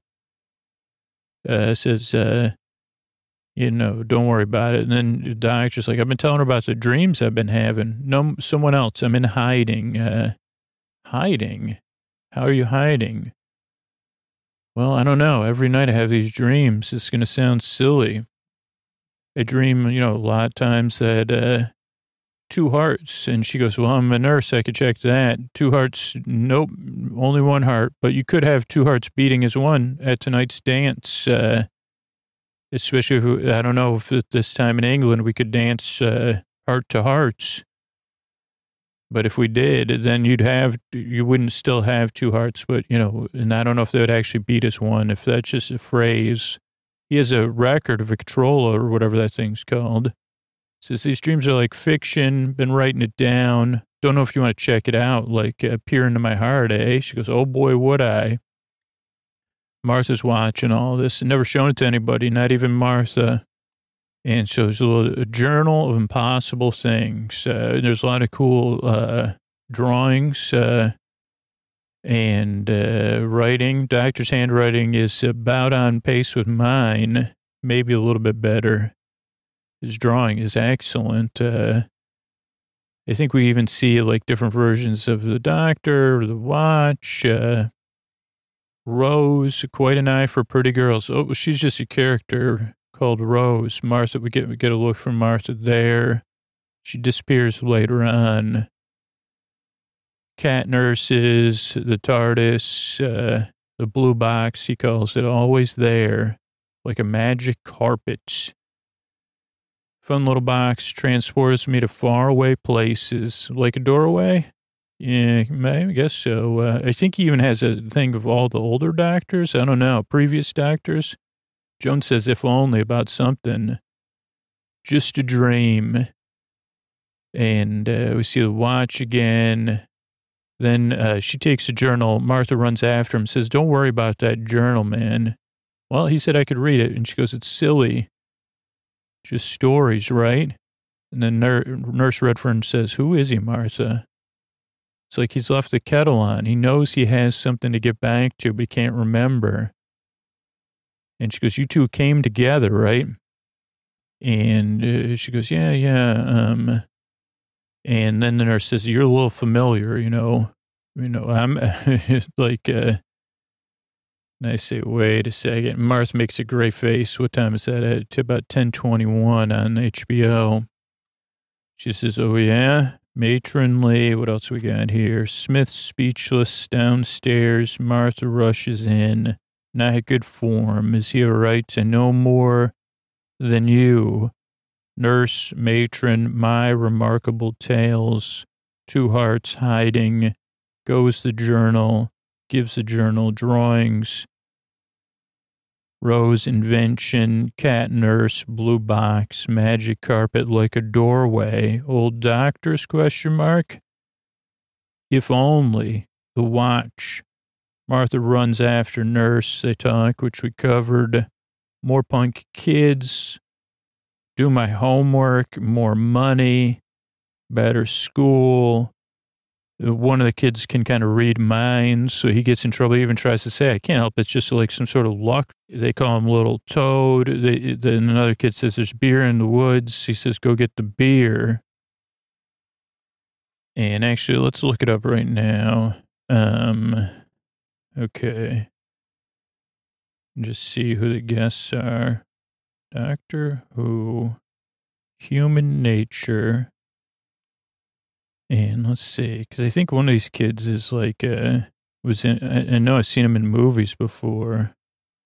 uh, says, uh, you know, don't worry about it. And then the doctor's like, I've been telling her about the dreams I've been having. No, someone else. I'm in hiding. Uh, hiding? How are you hiding? Well, I don't know. Every night I have these dreams. It's going to sound silly. I dream, you know, a lot of times that uh, two hearts. And she goes, well, I'm a nurse. I could check that. Two hearts. Nope. Only one heart. But you could have two hearts beating as one at tonight's dance. Uh, especially if, I don't know if at this time in England we could dance uh, heart to hearts. But if we did, then you'd have, you wouldn't still have two hearts. But, you know, and I don't know if they would actually beat as one, if that's just a phrase. He has a record, of Victrola, or whatever that thing's called. Says these dreams are like fiction. Been writing it down. Don't know if you want to check it out. Like, uh, peer into my heart, eh? She goes, oh boy, would I. Martha's watching all this and never shown it to anybody, not even Martha. And so there's a little a journal of impossible things. Uh, there's a lot of cool uh, drawings. Uh, And uh, writing, doctor's handwriting is about on pace with mine, maybe a little bit better. His drawing is excellent. Uh, I think we even see like different versions of the doctor, the watch, uh, Rose, quite an eye for pretty girls. Oh, she's just a character called Rose. Martha, we get, we get a look from Martha there. She disappears later on. Cat nurses, the TARDIS, uh, the blue box, he calls it, always there, like a magic carpet. Fun little box, transports me to faraway places, like a doorway. Yeah, I guess so. Uh, I think he even has a thing of all the older doctors. I don't know, previous doctors. Joan says, if only about something. Just a dream. And uh, we see the watch again. Then uh, she takes a journal. Martha runs after him, says, don't worry about that journal, man. Well, he said I could read it. And she goes, it's silly. Just stories, right? And then Nur- Nurse Redfern says, who is he, Martha? It's like he's left the kettle on. He knows he has something to get back to, but he can't remember. And she goes, you two came together, right? And uh, she goes, yeah, yeah, um... And then the nurse says, you're a little familiar, you know, you know, I'm like, uh, and I say, wait a second. Martha makes a great face. What time is that? At about ten twenty-one on H B O. She says, oh, yeah, Matronly. What else we got here? Smith speechless downstairs. Martha rushes in. Not good form. Is he all right? I know more than you. Nurse, matron, my remarkable tales. Two hearts hiding. Goes the journal. Gives the journal drawings. Rose invention, cat nurse, blue box, magic carpet like a doorway, old doctors, question mark. If only, the watch. Martha runs after nurse, they talk, which we covered. More punk kids. Do my homework, more money, better school. One of the kids can kind of read minds, so he gets in trouble. He even tries to say, I can't help it. It's just like some sort of luck. They call him Little Toad. They, then another kid says, there's beer in the woods. He says, go get the beer. And actually, let's look it up right now. Um, okay. Just see who the guests are. Doctor Who, Human Nature. And let's see, because I think one of these kids is like, uh, was in, I, I know I've seen him in movies before.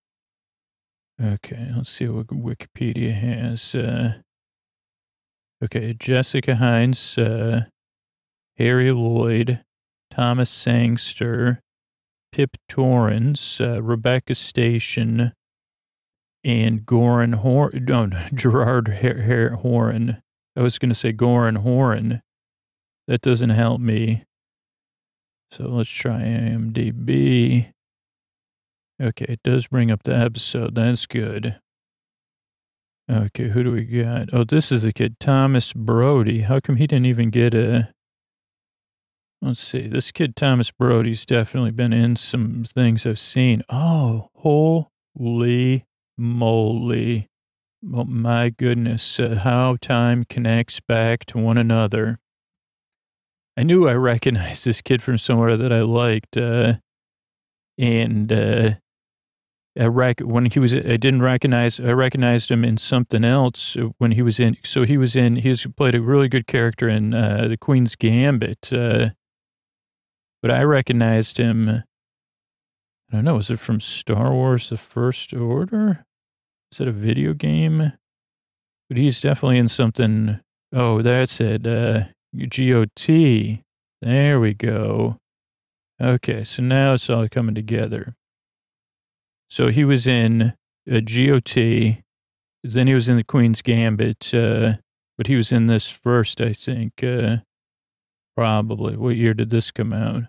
Okay, let's see what Wikipedia has. Uh, okay, Jessica Hines, uh, Harry Lloyd, Thomas Sangster, Pip Torrens, uh, Rebecca Station, and Goran Hor, no, Gerard Her- Her- Horan. I was going to say Goran Horan. That doesn't help me. So let's try I M D B. Okay, it does bring up the episode. That's good. Okay, who do we got? Oh, this is the kid, Thomas Brody. How come he didn't even get a... Let's see. This kid, Thomas Brody's definitely been in some things I've seen. Oh, holy moly. Oh, my goodness. Uh, how time connects back to one another. I knew I recognized this kid from somewhere that I liked, uh, and uh, I rec- when he was, I didn't recognize, I recognized him in something else when he was in, so he was in, he's played a really good character in uh, The Queen's Gambit, uh, but I recognized him, I don't know, was it from Star Wars The First Order? Is it a video game? But he's definitely in something, oh, that's it, uh, G O T. There we go. Okay, so now it's all coming together. So he was in uh, G O T, then he was in The Queen's Gambit, uh, but he was in this first, I think, uh, probably. What year did this come out?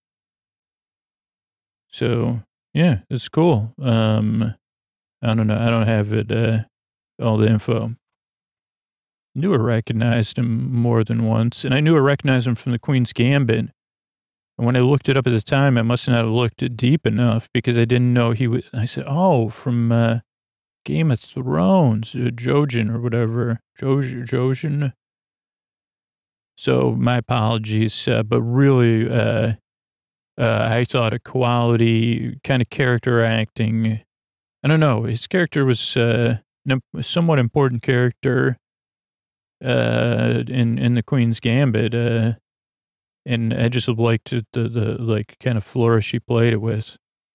So, yeah, it's cool. Um, I don't know. I don't have it, uh, all the info. Knew I recognized him more than once, and I knew I recognized him from The Queen's Gambit. And when I looked it up at the time, I must not have looked it deep enough because I didn't know he was. I said, "Oh, from uh, Game of Thrones, uh, Jojen or whatever, Joj Jojen." So my apologies, uh, but really, uh, uh, I thought a quality kind of character acting. I don't know. His character was uh, a somewhat important character. Uh, in, in The Queen's Gambit, uh, and I just liked the, the, the, like, kind of flourish he played it with.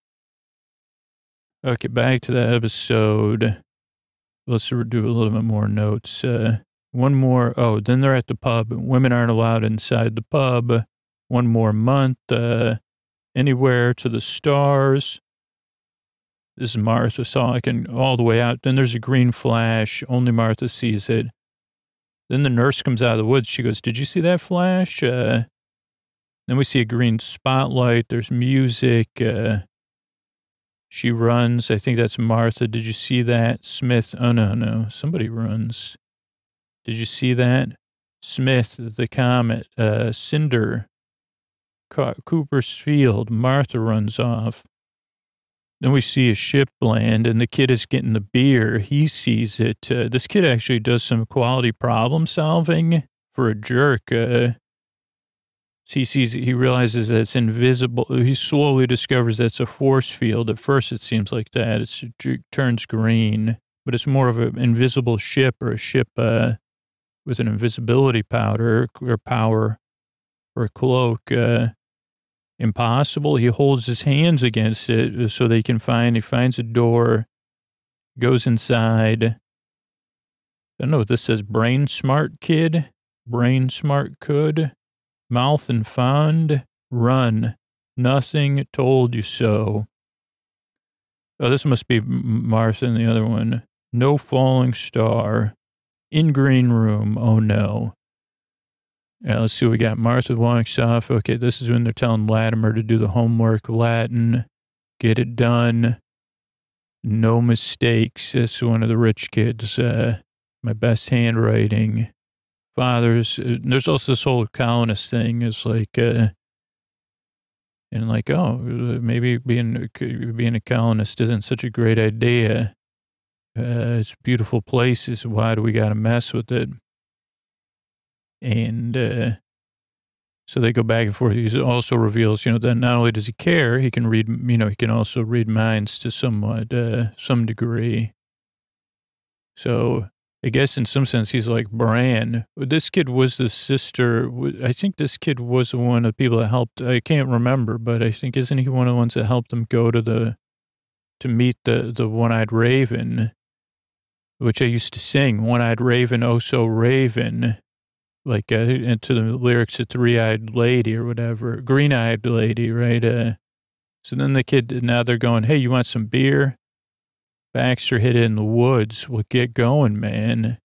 Okay, back to the episode. Let's do a little bit more notes. Uh, one more, oh, then they're at the pub. Women aren't allowed inside the pub. One more month, uh, anywhere to the stars. This is Martha talking all the way out. Then there's a green flash. Only Martha sees it. Then the nurse comes out of the woods. She goes, did you see that flash? Uh, then we see a green spotlight. There's music. Uh, she runs. I think that's Martha. Did you see that? Smith. Oh, no, no. Somebody runs. Did you see that? Smith, the comet. Uh, Cinder. Co- Cooper's Field. Martha runs off. Then we see a ship land, and the kid is getting the beer. He sees it. Uh, this kid actually does some quality problem solving for a jerk. Uh, he sees, he realizes that it's invisible. He slowly discovers that's a force field. At first, it seems like that. It's, it turns green, but it's more of an invisible ship or a ship uh, with an invisibility powder or power or cloak. Uh, impossible. He holds his hands against it so they can find, he finds a door, goes inside. I don't know what this says. Brain smart kid, brain smart could, mouth and fond, run, nothing told you so. Oh, this must be Martha and the other one. No falling star. In green room. Oh, no. Yeah, let's see what we got. Martha walks off. Okay, this is when they're telling Latimer to do the homework. Latin. Get it done. No mistakes. This is one of the rich kids. Uh, my best handwriting. Fathers. Uh, there's also this whole colonist thing. It's like... Uh, And like, oh, maybe being being a colonist isn't such a great idea. Uh, it's beautiful places. Why do we got to mess with it? And uh, so they go back and forth. He also reveals, you know, that not only does he care, he can read, you know, he can also read minds to somewhat, uh, some degree. So I guess in some sense, he's like Bran. This kid was the sister. I think this kid was one of the people that helped. I can't remember, but I think, isn't he one of the ones that helped them go to the, to meet the, the one-eyed raven, which I used to sing, one-eyed raven, oh so raven, like uh, into the lyrics of three-eyed lady or whatever, green-eyed lady, right? Uh, so then the kid, now they're going, hey, you want some beer? Baxter hid it in the woods. Well, get going, man.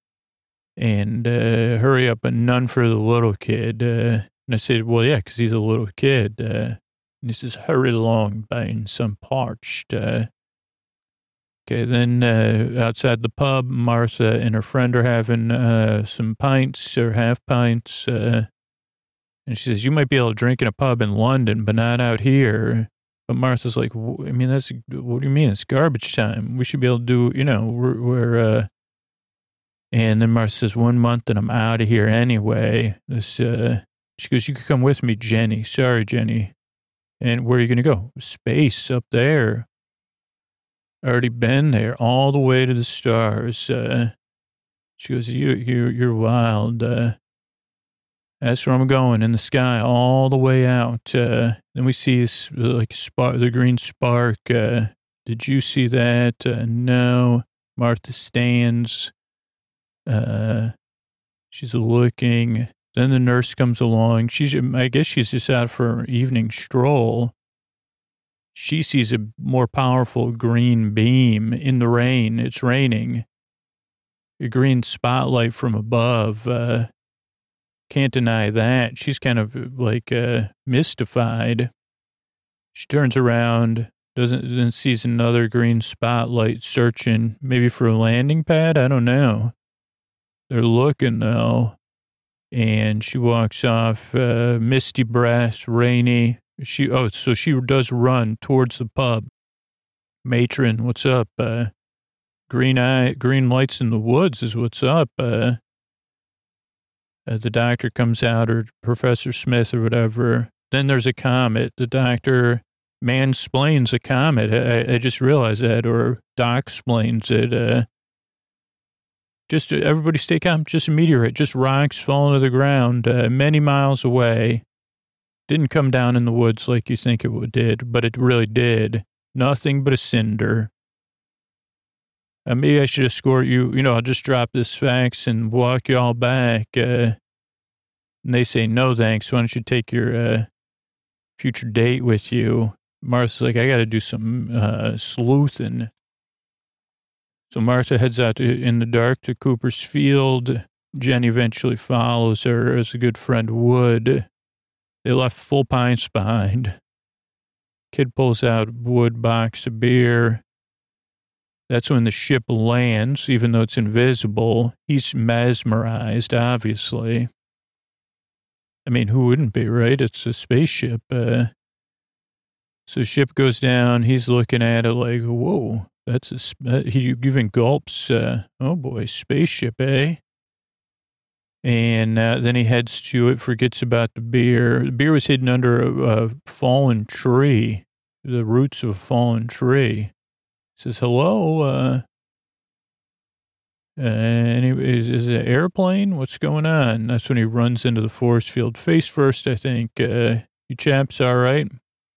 And uh, hurry up, and none for the little kid. Uh, and I said, well, yeah, because he's a little kid. Uh, and he says, hurry along, buying some parched. Uh, okay, then uh, outside the pub, Martha and her friend are having uh, some pints or half pints. Uh, and she says, you might be able to drink in a pub in London, but not out here. But Martha's like, I mean, that's, what do you mean? It's garbage time. We should be able to do, you know, we're, we're uh, and then Martha says, one month and I'm out of here anyway. This, uh, she goes, you could come with me, Jenny. Sorry, Jenny. And where are you going to go? Space up there. Already been there all the way to the stars. Uh, she goes, you, you, you're wild. Uh, That's where I'm going, in the sky, all the way out. Uh, then we see this, like spark, the green spark. Uh, did you see that? Uh, no. Martha stands. Uh, she's looking. Then the nurse comes along. She's, I guess she's just out for an evening stroll. She sees a more powerful green beam in the rain. It's raining. A green spotlight from above. Uh, Can't deny that. She's kind of like uh, mystified. She turns around, doesn't, then sees another green spotlight searching, maybe for a landing pad. I don't know. They're looking though. And she walks off, uh, misty breath, rainy. She, oh, so she does run towards the pub. Matron, what's up? Uh, green eye, green lights in the woods is what's up. Uh, Uh, the doctor comes out, or Professor Smith or whatever. Then there's a comet. The doctor mansplains a comet. I, I just realized that, or Doc explains it. Uh, just uh, everybody stay calm. Just a meteorite, just rocks falling to the ground uh, many miles away. Didn't come down in the woods like you think it would, did, but it really did. Nothing but a cinder. Uh, maybe I should escort you, you know, I'll just drop this fax and walk you all back. Uh, and they say, no, thanks. Why don't you take your uh, future date with you? Martha's like, I got to do some uh, sleuthing. So Martha heads out to, in the dark to Cooper's Field. Jenny eventually follows her, as a good friend would. They left full pints behind. Kid pulls out a wood box of beer. That's when the ship lands, even though it's invisible. He's mesmerized, obviously. I mean, who wouldn't be, right? It's a spaceship. Uh, so ship goes down. He's looking at it like, whoa, that's a, uh, he even gulps. Uh, oh, boy, spaceship, eh? And uh, then he heads to it, forgets about the beer. The beer was hidden under a, a fallen tree, the roots of a fallen tree. Says, hello, uh, Uh, anyway, is, is it an airplane? What's going on? That's when he runs into the force field. Face first, I think. Uh, you chaps all right?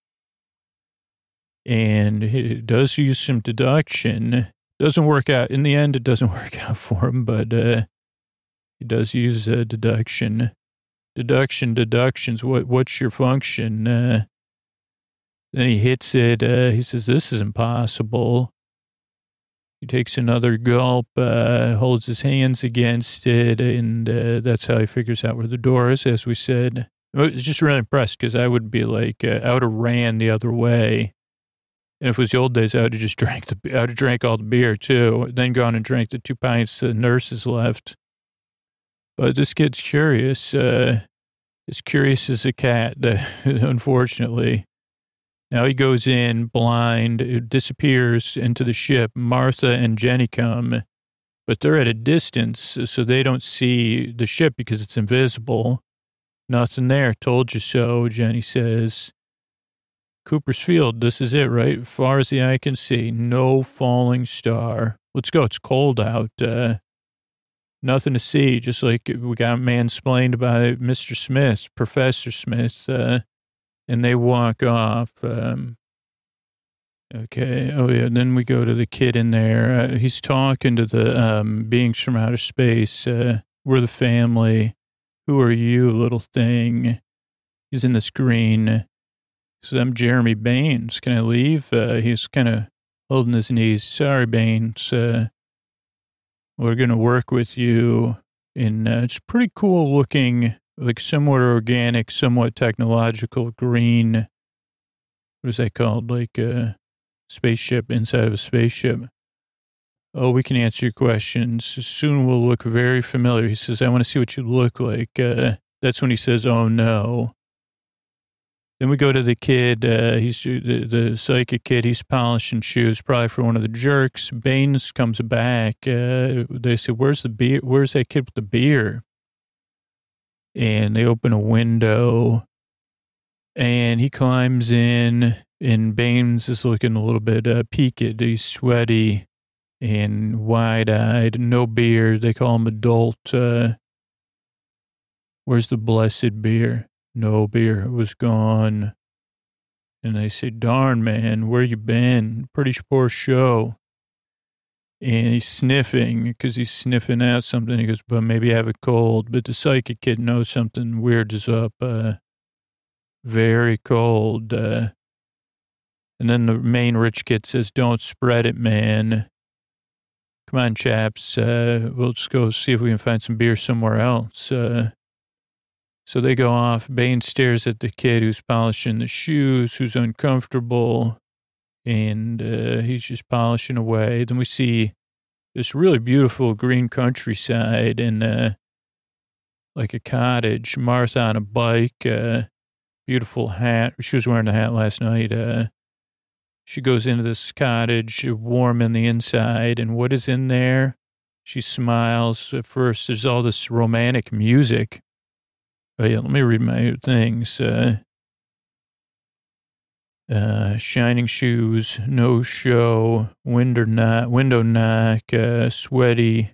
And he does use some deduction. Doesn't work out. In the end, it doesn't work out for him, but uh, he does use uh, deduction. Deduction, deductions. What What's your function? Uh, then he hits it. Uh, he says, this is impossible. He takes another gulp, uh, holds his hands against it, and uh, that's how he figures out where the door is, as we said. I was just really impressed because I would be like, uh, I would have ran the other way. And if it was the old days, I would have just drank the, I would have drank all the beer too, then gone and drank the two pints the nurses left. But this kid's curious, uh, as curious as a cat, uh, unfortunately. Now he goes in blind, disappears into the ship. Martha and Jenny come, but they're at a distance, so they don't see the ship because it's invisible. Nothing there. Told you so, Jenny says. Cooper's Field, this is it, right? Far as the eye can see, no falling star. Let's go. It's cold out. Uh, nothing to see, just like we got mansplained by Mister Smith, Professor Smith, uh, and they walk off. Um, okay. Oh, yeah. And then we go to the kid in there. Uh, he's talking to the um, beings from outer space. Uh, we're the family. Who are you, little thing? He's in this green. So I'm Jeremy Baines. Can I leave? Uh, he's kind of holding his knees. Sorry, Baines. Uh, we're going to work with you. And uh, it's pretty cool looking, like somewhat organic, somewhat technological green. What is that called? Like a spaceship inside of a spaceship. Oh, we can answer your questions. Soon we'll look very familiar. He says, I want to see what you look like. Uh, that's when he says, oh, no. Then we go to the kid, uh, he's the, the psychic kid, he's polishing shoes, probably for one of the jerks. Baines comes back. Uh, they say, where's the beer? Where's that kid with the beer? And they open a window, and he climbs in, and Baines is looking a little bit uh, peaked. He's sweaty and wide-eyed, no beard. They call him adult. Uh, where's the blessed beer? No beer. It was gone. And they say, darn, man, where you been? Pretty poor show. And he's sniffing because he's sniffing out something. He goes, but maybe I have a cold. But the psychic kid knows something weird is up. Uh, very cold. Uh, and then the main rich kid says, don't spread it, man. Come on, chaps. Uh, we'll just go see if we can find some beer somewhere else. Uh, So they go off. Baines stares at the kid who's polishing the shoes, who's uncomfortable, and uh, he's just polishing away. Then we see this really beautiful green countryside and uh, like a cottage. Martha on a bike, uh, beautiful hat. She was wearing a hat last night. Uh, she goes into this cottage, warm in the inside, and what is in there? She smiles. At first, there's all this romantic music. Oh, yeah, let me read my things. Uh, uh, shining shoes, no show, window knock, window knock, uh, sweaty,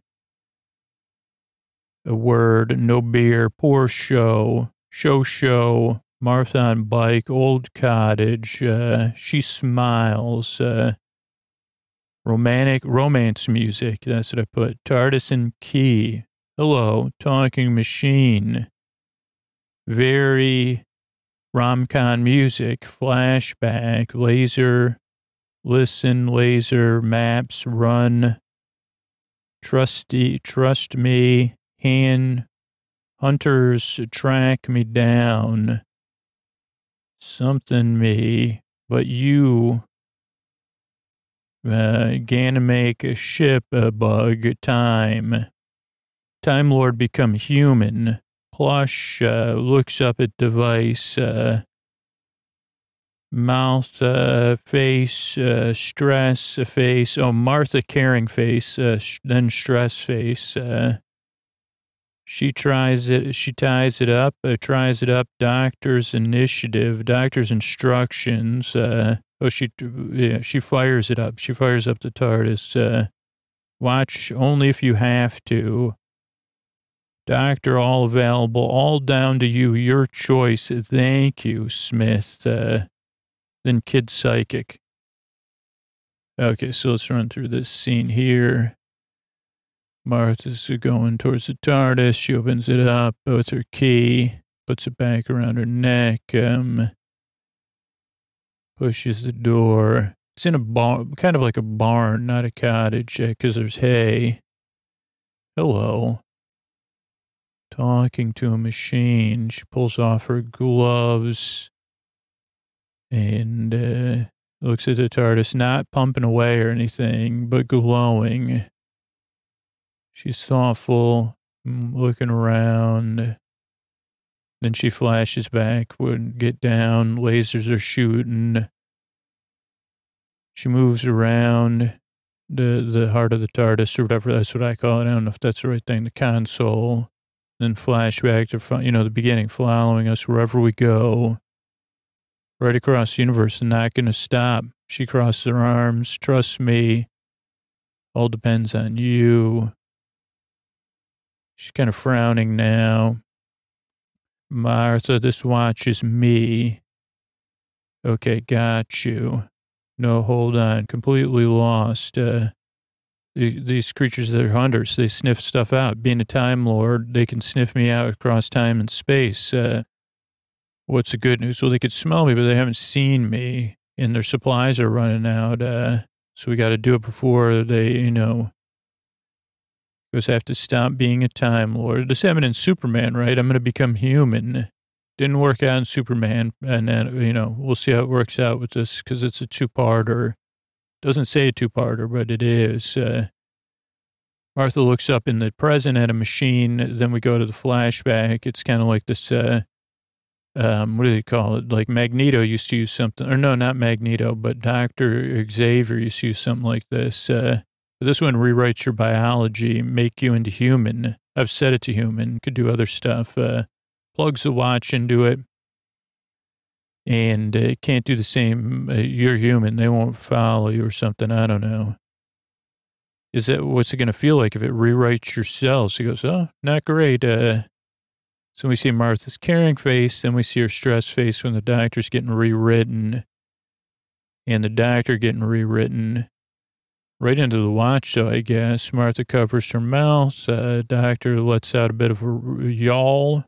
a word, no beer, poor show, show show, Martha on bike, old cottage, uh, she smiles, uh, romantic, romance music, that's what I put, TARDIS and key, hello, talking machine. Very rom-com music, flashback, laser, listen, laser, maps, run, trusty, trust me, hand, hunters, track me down, something me, but you, uh, gonna make a ship a bug, time, Time Lord become human. Plush uh, looks up at device, uh, mouth, uh, face, uh, stress, face. Oh, Martha caring face, uh, sh- then stress face. Uh, she tries it. She ties it up. Uh, tries it up. Doctor's initiative. Doctor's instructions. Uh, oh, she yeah. She fires it up. She fires up the TARDIS. Uh, Watch only if you have to. Doctor, all available, all down to you, your choice. Thank you, Smith. Uh, then Kid Psychic. Okay, so let's run through this scene here. Martha's going towards the TARDIS. She opens it up with her key, puts it back around her neck, um, pushes the door. It's in a barn, kind of like a barn, not a cottage, because there's hay. Hello. Talking to a machine. She pulls off her gloves and uh, looks at the TARDIS, not pumping away or anything, but glowing. She's thoughtful, looking around. Then she flashes back, would get down, lasers are shooting. She moves around the the heart of the TARDIS or whatever, that's what I call it. I don't know if that's the right thing, the console. Then flashback to, you know, the beginning, following us wherever we go. Right across the universe and not going to stop. She crosses her arms. Trust me. All depends on you. She's kind of frowning now. Martha, this watch is me. Okay, got you. No, hold on. Completely lost. Uh, These creatures that are hunters, they sniff stuff out. Being a Time Lord, they can sniff me out across time and space. Uh, what's the good news? Well, they could smell me, but they haven't seen me, and their supplies are running out. Uh, so we got to do it before they, you know, just have to stop being a Time Lord. This happened in Superman, right? I'm going to become human. Didn't work out in Superman, and then, you know, we'll see how it works out with this, because it's a two-parter. Doesn't say a two-parter, but it is. Uh, Martha looks up in the present at a machine. Then we go to the flashback. It's kind of like this, uh, um, what do they call it? Like Magneto used to use something, or no, not Magneto, but Doctor Xavier used to use something like this. Uh, this one rewrites your biology, make you into human. I've set it to human, could do other stuff. Uh, plugs the watch into it. And uh, can't do the same. Uh, you're human. They won't follow you or something. I don't know. Is that what's it going to feel like if it rewrites your cells? He goes, oh, not great. Uh, so we see Martha's caring face. Then we see her stressed face when the doctor's getting rewritten. And the doctor getting rewritten right into the watch, so I guess. Martha covers her mouth. Uh, doctor lets out a bit of a yawl.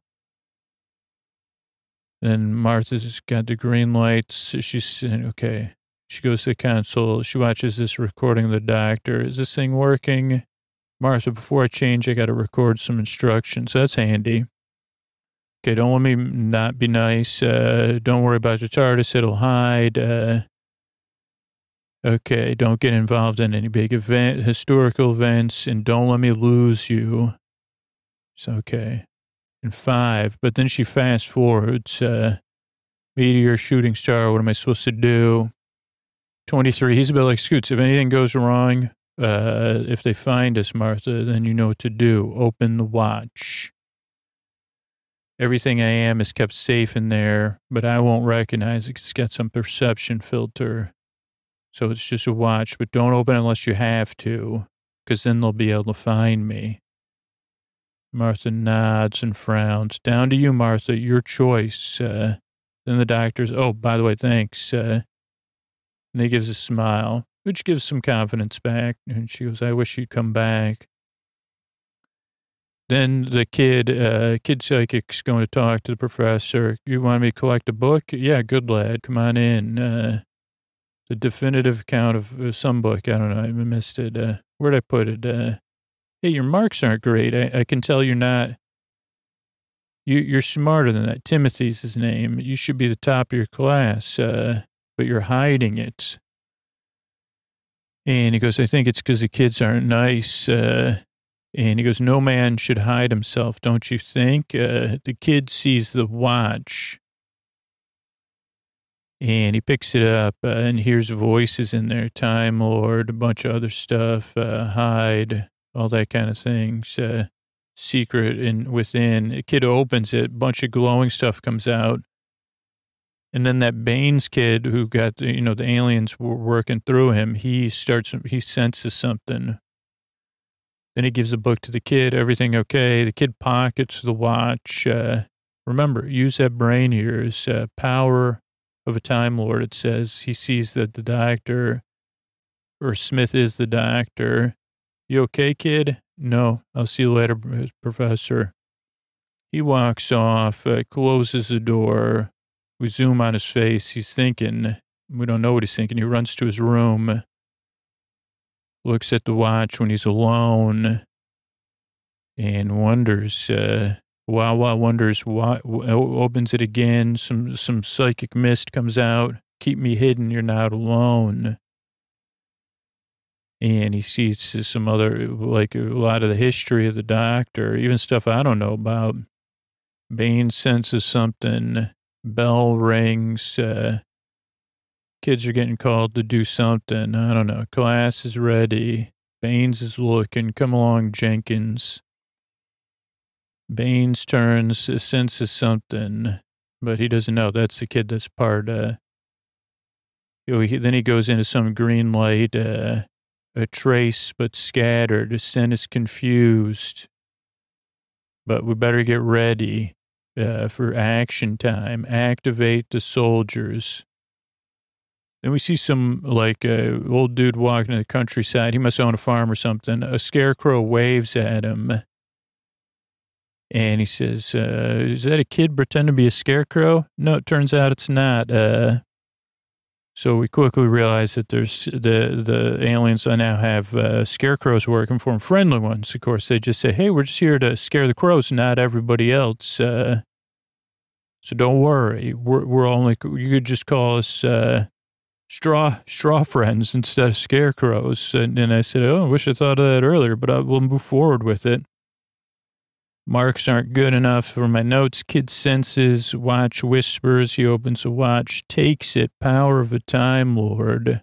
Then Martha's got the green lights. She's saying, okay. She goes to the console. She watches this recording of the doctor. Is this thing working? Martha, before I change, I got to record some instructions. That's handy. Okay, don't let me not be nice. Uh, don't worry about the TARDIS. It'll hide. Uh, okay, don't get involved in any big event, historical events, and don't let me lose you. It's okay. And five, but then she fast forwards, uh, meteor, shooting star, what am I supposed to do? twenty-three, he's a bit like Scoots. If anything goes wrong, uh, if they find us, Martha, then you know what to do. Open the watch. Everything I am is kept safe in there, but I won't recognize it. It's got some perception filter. So it's just a watch, but don't open it unless you have to, because then they'll be able to find me. Martha nods and frowns. Down to you, Martha. Your choice. Uh, then the doctor's, oh, by the way, thanks. Uh, and he gives a smile, which gives some confidence back. And she goes, I wish you'd come back. Then the kid, uh, kid psychic's going to talk to the professor. You want me to collect a book? Yeah, good lad. Come on in. Uh, the definitive account of uh, some book. I don't know. I missed it. Uh, where'd I put it? Uh, Hey, your marks aren't great. I, I can tell you're not, you, you're smarter than that. Timothy's his name. You should be the top of your class, uh, but you're hiding it. And he goes, I think it's because the kids aren't nice. Uh, and he goes, no man should hide himself, don't you think? Uh, the kid sees the watch. And he picks it up uh, and hears voices in there. Time Lord, a bunch of other stuff, uh, hide. All that kind of things, uh, secret and within. A kid opens it, a bunch of glowing stuff comes out. And then that Baines kid who got, the, you know, the aliens were working through him, he starts, he senses something. Then he gives the book to the kid. Everything okay. The kid pockets the watch. Uh, remember, use that brain here. Is uh, power of a Time Lord. It says he sees that the doctor, or Smith is the doctor. You okay, kid? No. I'll see you later, Professor. He walks off, uh, closes the door. We zoom on his face. He's thinking. We don't know what he's thinking. He runs to his room, looks at the watch when he's alone, and wonders, uh, Wawa wonders, why, opens it again. Some, some psychic mist comes out. Keep me hidden. You're not alone. And he sees some other, like a lot of the history of the doctor, even stuff I don't know about. Bane senses something. Bell rings. Uh, kids are getting called to do something. I don't know. Class is ready. Baines is looking. Come along, Jenkins. Baines turns, senses something, but he doesn't know. That's the kid that's part, uh, you know, he, then he goes into some green light, uh, a trace but scattered. The scent is confused, but we better get ready, uh, for action time. Activate the soldiers. Then we see some, like, uh, old dude walking in the countryside. He must own a farm or something. A scarecrow waves at him. And he says, uh, is that a kid pretending to be a scarecrow? No, it turns out it's not. Uh, so we quickly realize that there's the, the aliens now have uh, scarecrows working for them, friendly ones. Of course, they just say, hey, we're just here to scare the crows, not everybody else. Uh, so don't worry. We're, we're only, you could just call us uh, straw straw friends instead of scarecrows. And, and I said, oh, I wish I thought of that earlier, but I will move forward with it. Marks aren't good enough for my notes. Kid senses, watch whispers. He opens the watch, takes it. Power of a Time Lord.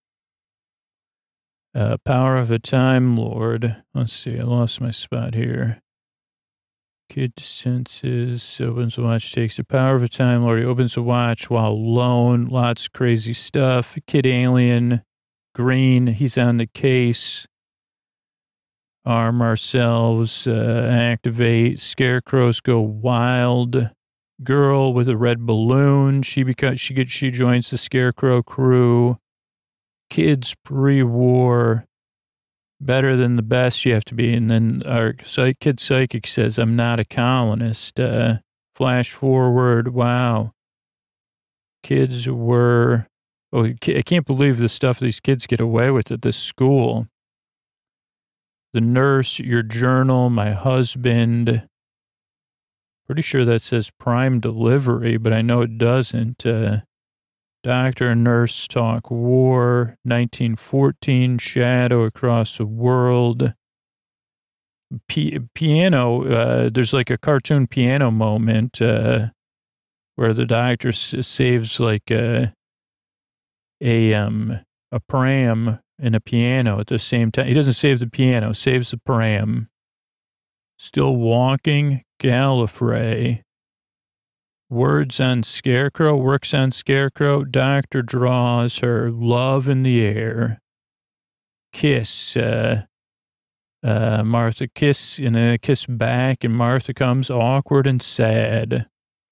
Uh, power of a Time Lord. Let's see, I lost my spot here. Kid senses, opens the watch, takes the power of a Time Lord. He opens the watch while alone. Lots of crazy stuff. Kid alien, green. He's on the case. Arm ourselves, uh, activate. Scarecrows go wild. Girl with a red balloon. She becomes, she gets, she joins the Scarecrow crew. Kids pre-war. Better than the best you have to be. And then our psych, kid psychic says, I'm not a colonist. Uh, flash forward. Wow. Kids were, oh, I can't believe the stuff these kids get away with at this school. The nurse, your journal, my husband. Pretty sure that says prime delivery, but I know it doesn't. Uh, doctor and nurse talk war, nineteen fourteen, shadow across the world. P- piano, uh, there's like a cartoon piano moment uh, where the doctor s- saves like a, a, um, a pram and a piano at the same time. He doesn't save the piano, saves the pram. Still walking, Gallifrey. Words on Scarecrow, works on Scarecrow. Doctor draws her, love in the air. Kiss, uh, uh, Martha kiss, and then a kiss back, and Martha comes awkward and sad.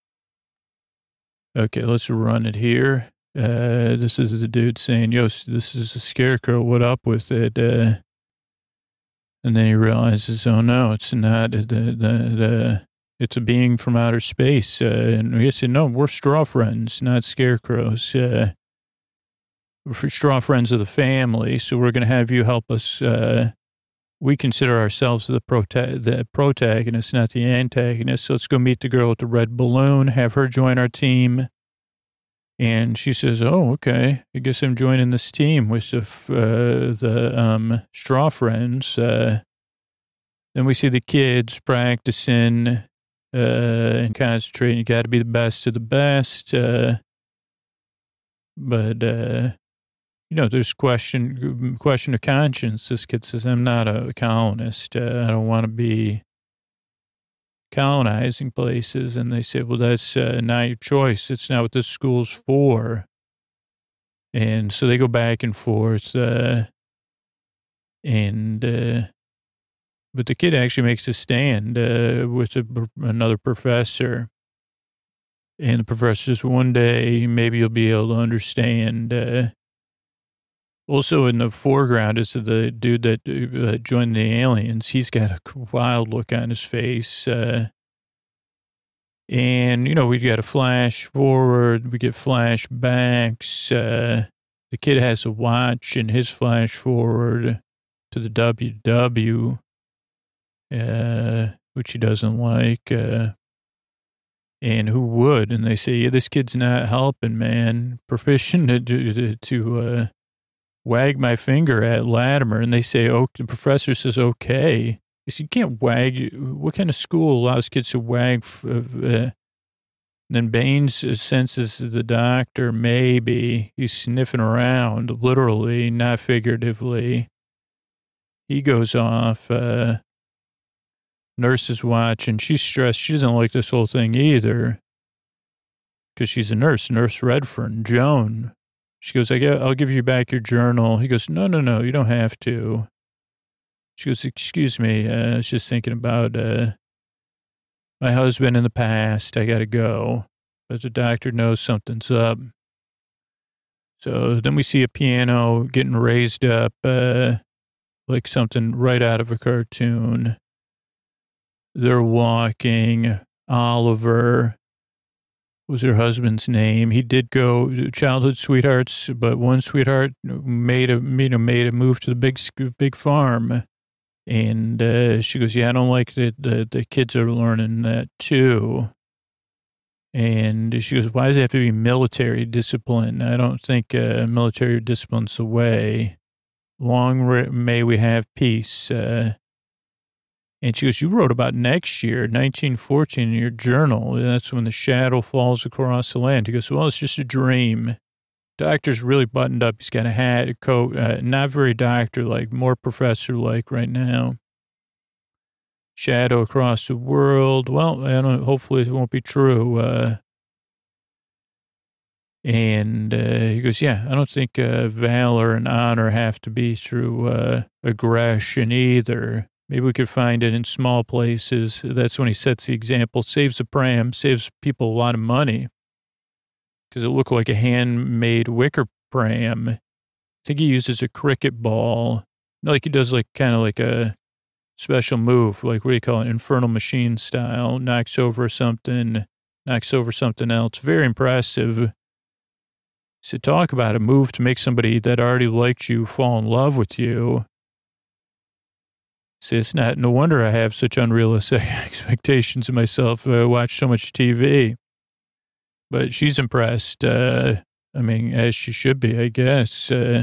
Okay, let's run it here. Uh, this is the dude saying, yo, this is a Scarecrow, what up with it? Uh, and then he realizes, oh no, it's not, the, the, the, it's a being from outer space. Uh, and he said, no, we're straw friends, not scarecrows. Uh, we're straw friends of the family, so we're going to have you help us. Uh, we consider ourselves the, prota- the protagonist, not the antagonist. So let's go meet the girl with the red balloon, have her join our team. And she says, oh, okay, I guess I'm joining this team with the, uh, the um, straw friends. Uh, then we see the kids practicing uh, and concentrating. You got to be the best of the best. Uh, but, uh, you know, there's question, question of conscience. This kid says, I'm not a colonist. Uh, I don't want to be colonizing places. And they said, well, that's uh, not your choice. It's not what this school's for. And so they go back and forth. Uh, and uh, But the kid actually makes a stand uh, with a, another professor. And the professor says, one day, maybe you'll be able to understand. Uh, also in the foreground is the dude that uh, joined the aliens. He's got a wild look on his face. Uh, and, you know, we got a flash forward. We get flashbacks. Uh, the kid has a watch in his flash forward to the W W. Uh, which he doesn't like, uh, and who would? And they say, yeah, this kid's not helping, man. Proficient to, to, to uh, wag my finger at Latimer. And they say, oh, the professor says, okay. He said, you can't wag. What kind of school allows kids to wag? Uh, then Baines senses the doctor, maybe. He's sniffing around, literally, not figuratively. He goes off, uh, nurse's watch, and she's stressed. She doesn't like this whole thing either because she's a nurse, Nurse Redfern, Joan. She goes, I get, I'll give you back your journal. He goes, no, no, no, you don't have to. She goes, excuse me, uh, I was just thinking about uh, my husband in the past. I got to go. But the doctor knows something's up. So then we see a piano getting raised up uh, like something right out of a cartoon. They're walking. Oliver was her husband's name. He did go childhood sweethearts, but one sweetheart made a you know made a move to the big big farm, and uh, she goes, "Yeah, I don't like that the, the kids are learning that too." And she goes, "Why does it have to be military discipline? I don't think uh, military discipline's the way. Long re- may we have peace." Uh, And she goes, you wrote about next year, nineteen fourteen, in your journal. That's when the shadow falls across the land. He goes, well, it's just a dream. Doctor's really buttoned up. He's got a hat, a coat, uh, not very doctor-like, more professor-like right now. Shadow across the world. Well, I don't, hopefully it won't be true. Uh, and uh, he goes, yeah, I don't think uh, valor and honor have to be through uh, aggression either. Maybe we could find it in small places. That's when he sets the example, saves the pram, saves people a lot of money because it looked like a handmade wicker pram. I think he uses a cricket ball, like he does like kind of like a special move, like what do you call it, infernal machine style, knocks over something, knocks over something else. Very impressive. So talk about a move to make somebody that already liked you fall in love with you. See, it's not, no wonder I have such unrealistic expectations of myself. I watch so much T V. But she's impressed. Uh, I mean, as she should be, I guess. Uh,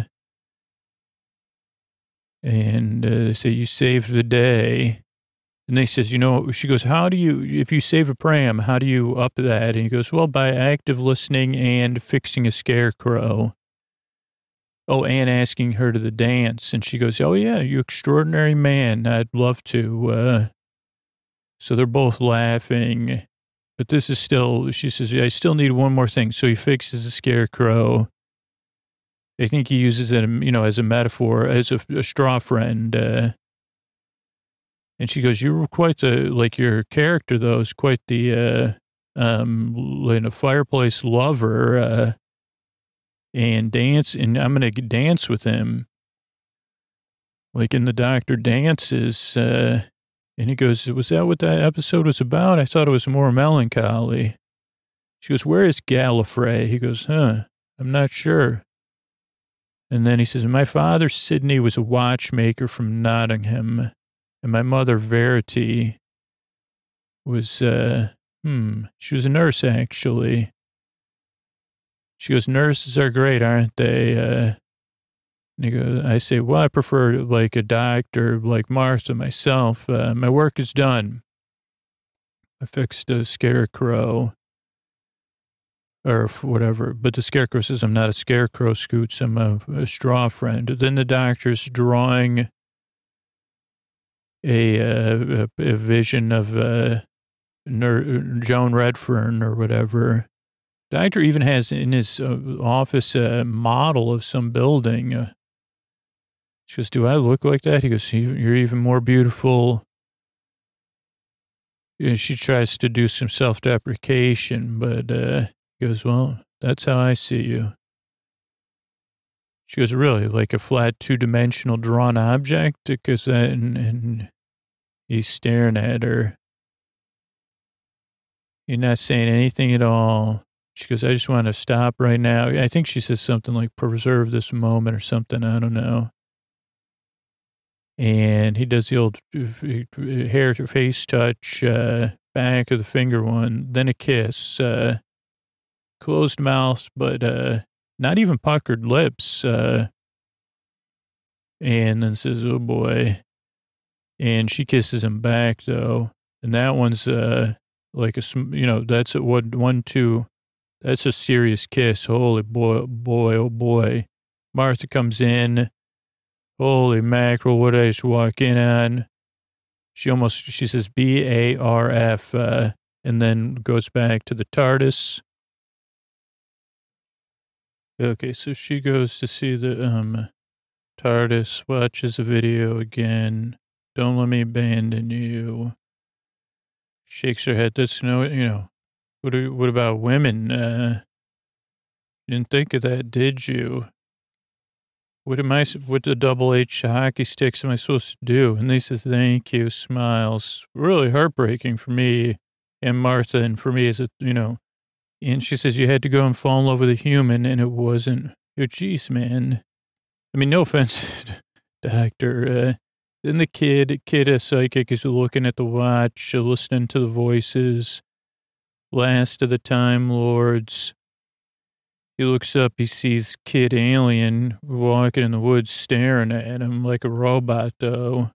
and uh, they say, you saved the day. And they says, you know, she goes, how do you, if you save a pram, how do you up that? And he goes, well, by active listening and fixing a scarecrow. Oh, and asking her to the dance. And she goes, oh, yeah, you extraordinary man. I'd love to. Uh, so they're both laughing. But this is still, she says, I still need one more thing. So he fixes the scarecrow. I think he uses it, you know, as a metaphor, as a, a straw friend. Uh, and she goes, you were quite the, like your character, though, is quite the, uh, um, in a fireplace lover, uh, and dance, and I'm going to dance with him. Like in the doctor dances, uh, and he goes, was that what that episode was about? I thought it was more melancholy. She goes, where is Gallifrey? He goes, huh, I'm not sure. And then he says, my father, Sidney, was a watchmaker from Nottingham, and my mother, Verity, was, uh, hmm, she was a nurse, actually. She goes, nurses are great, aren't they? Uh, and he goes, I say, well, I prefer like a doctor, like Martha myself. Uh, my work is done. I fixed a scarecrow or whatever. But the scarecrow says, I'm not a scarecrow, Scoots. I'm a, a straw friend. Then the doctor's drawing a, uh, a, a vision of uh, Ner- Joan Redfern or whatever. Doctor even has in his uh, office a model of some building. Uh, She goes, do I look like that? He goes, you're even more beautiful. And she tries to do some self-deprecation, but uh, he goes, well, that's how I see you. She goes, really, like a flat two-dimensional drawn object? Because that, and, and he's staring at her. You're not saying anything at all. She goes, I just want to stop right now. I think she says something like preserve this moment or something. I don't know. And he does the old hair to face touch, uh, back of the finger one, then a kiss, uh, closed mouth, but uh, not even puckered lips. Uh, and then says, oh boy. And she kisses him back though. And that one's uh, like a, you know, that's a one, one, two. That's a serious kiss. Holy boy, boy, oh boy. Martha comes in. Holy mackerel, what did I just walk in on? She almost, she says B A R F, uh, and then goes back to the TARDIS. Okay, so she goes to see the um, TARDIS, watches a video again. Don't let me abandon you. Shakes her head. That's no, you know, what, are, what about women? Uh, you didn't think of that, did you? What am I, what the double H hockey sticks am I supposed to do? And he says, thank you, smiles. Really heartbreaking for me and Martha, and for me as a, you know, and she says, you had to go and fall in love with a human, and it wasn't, oh, geez, man. I mean, no offense, doctor. Uh, then the kid, kid, a psychic, is looking at the watch, listening to the voices, last of the Time Lords. He looks up, he sees Kid Alien walking in the woods staring at him like a robot, though.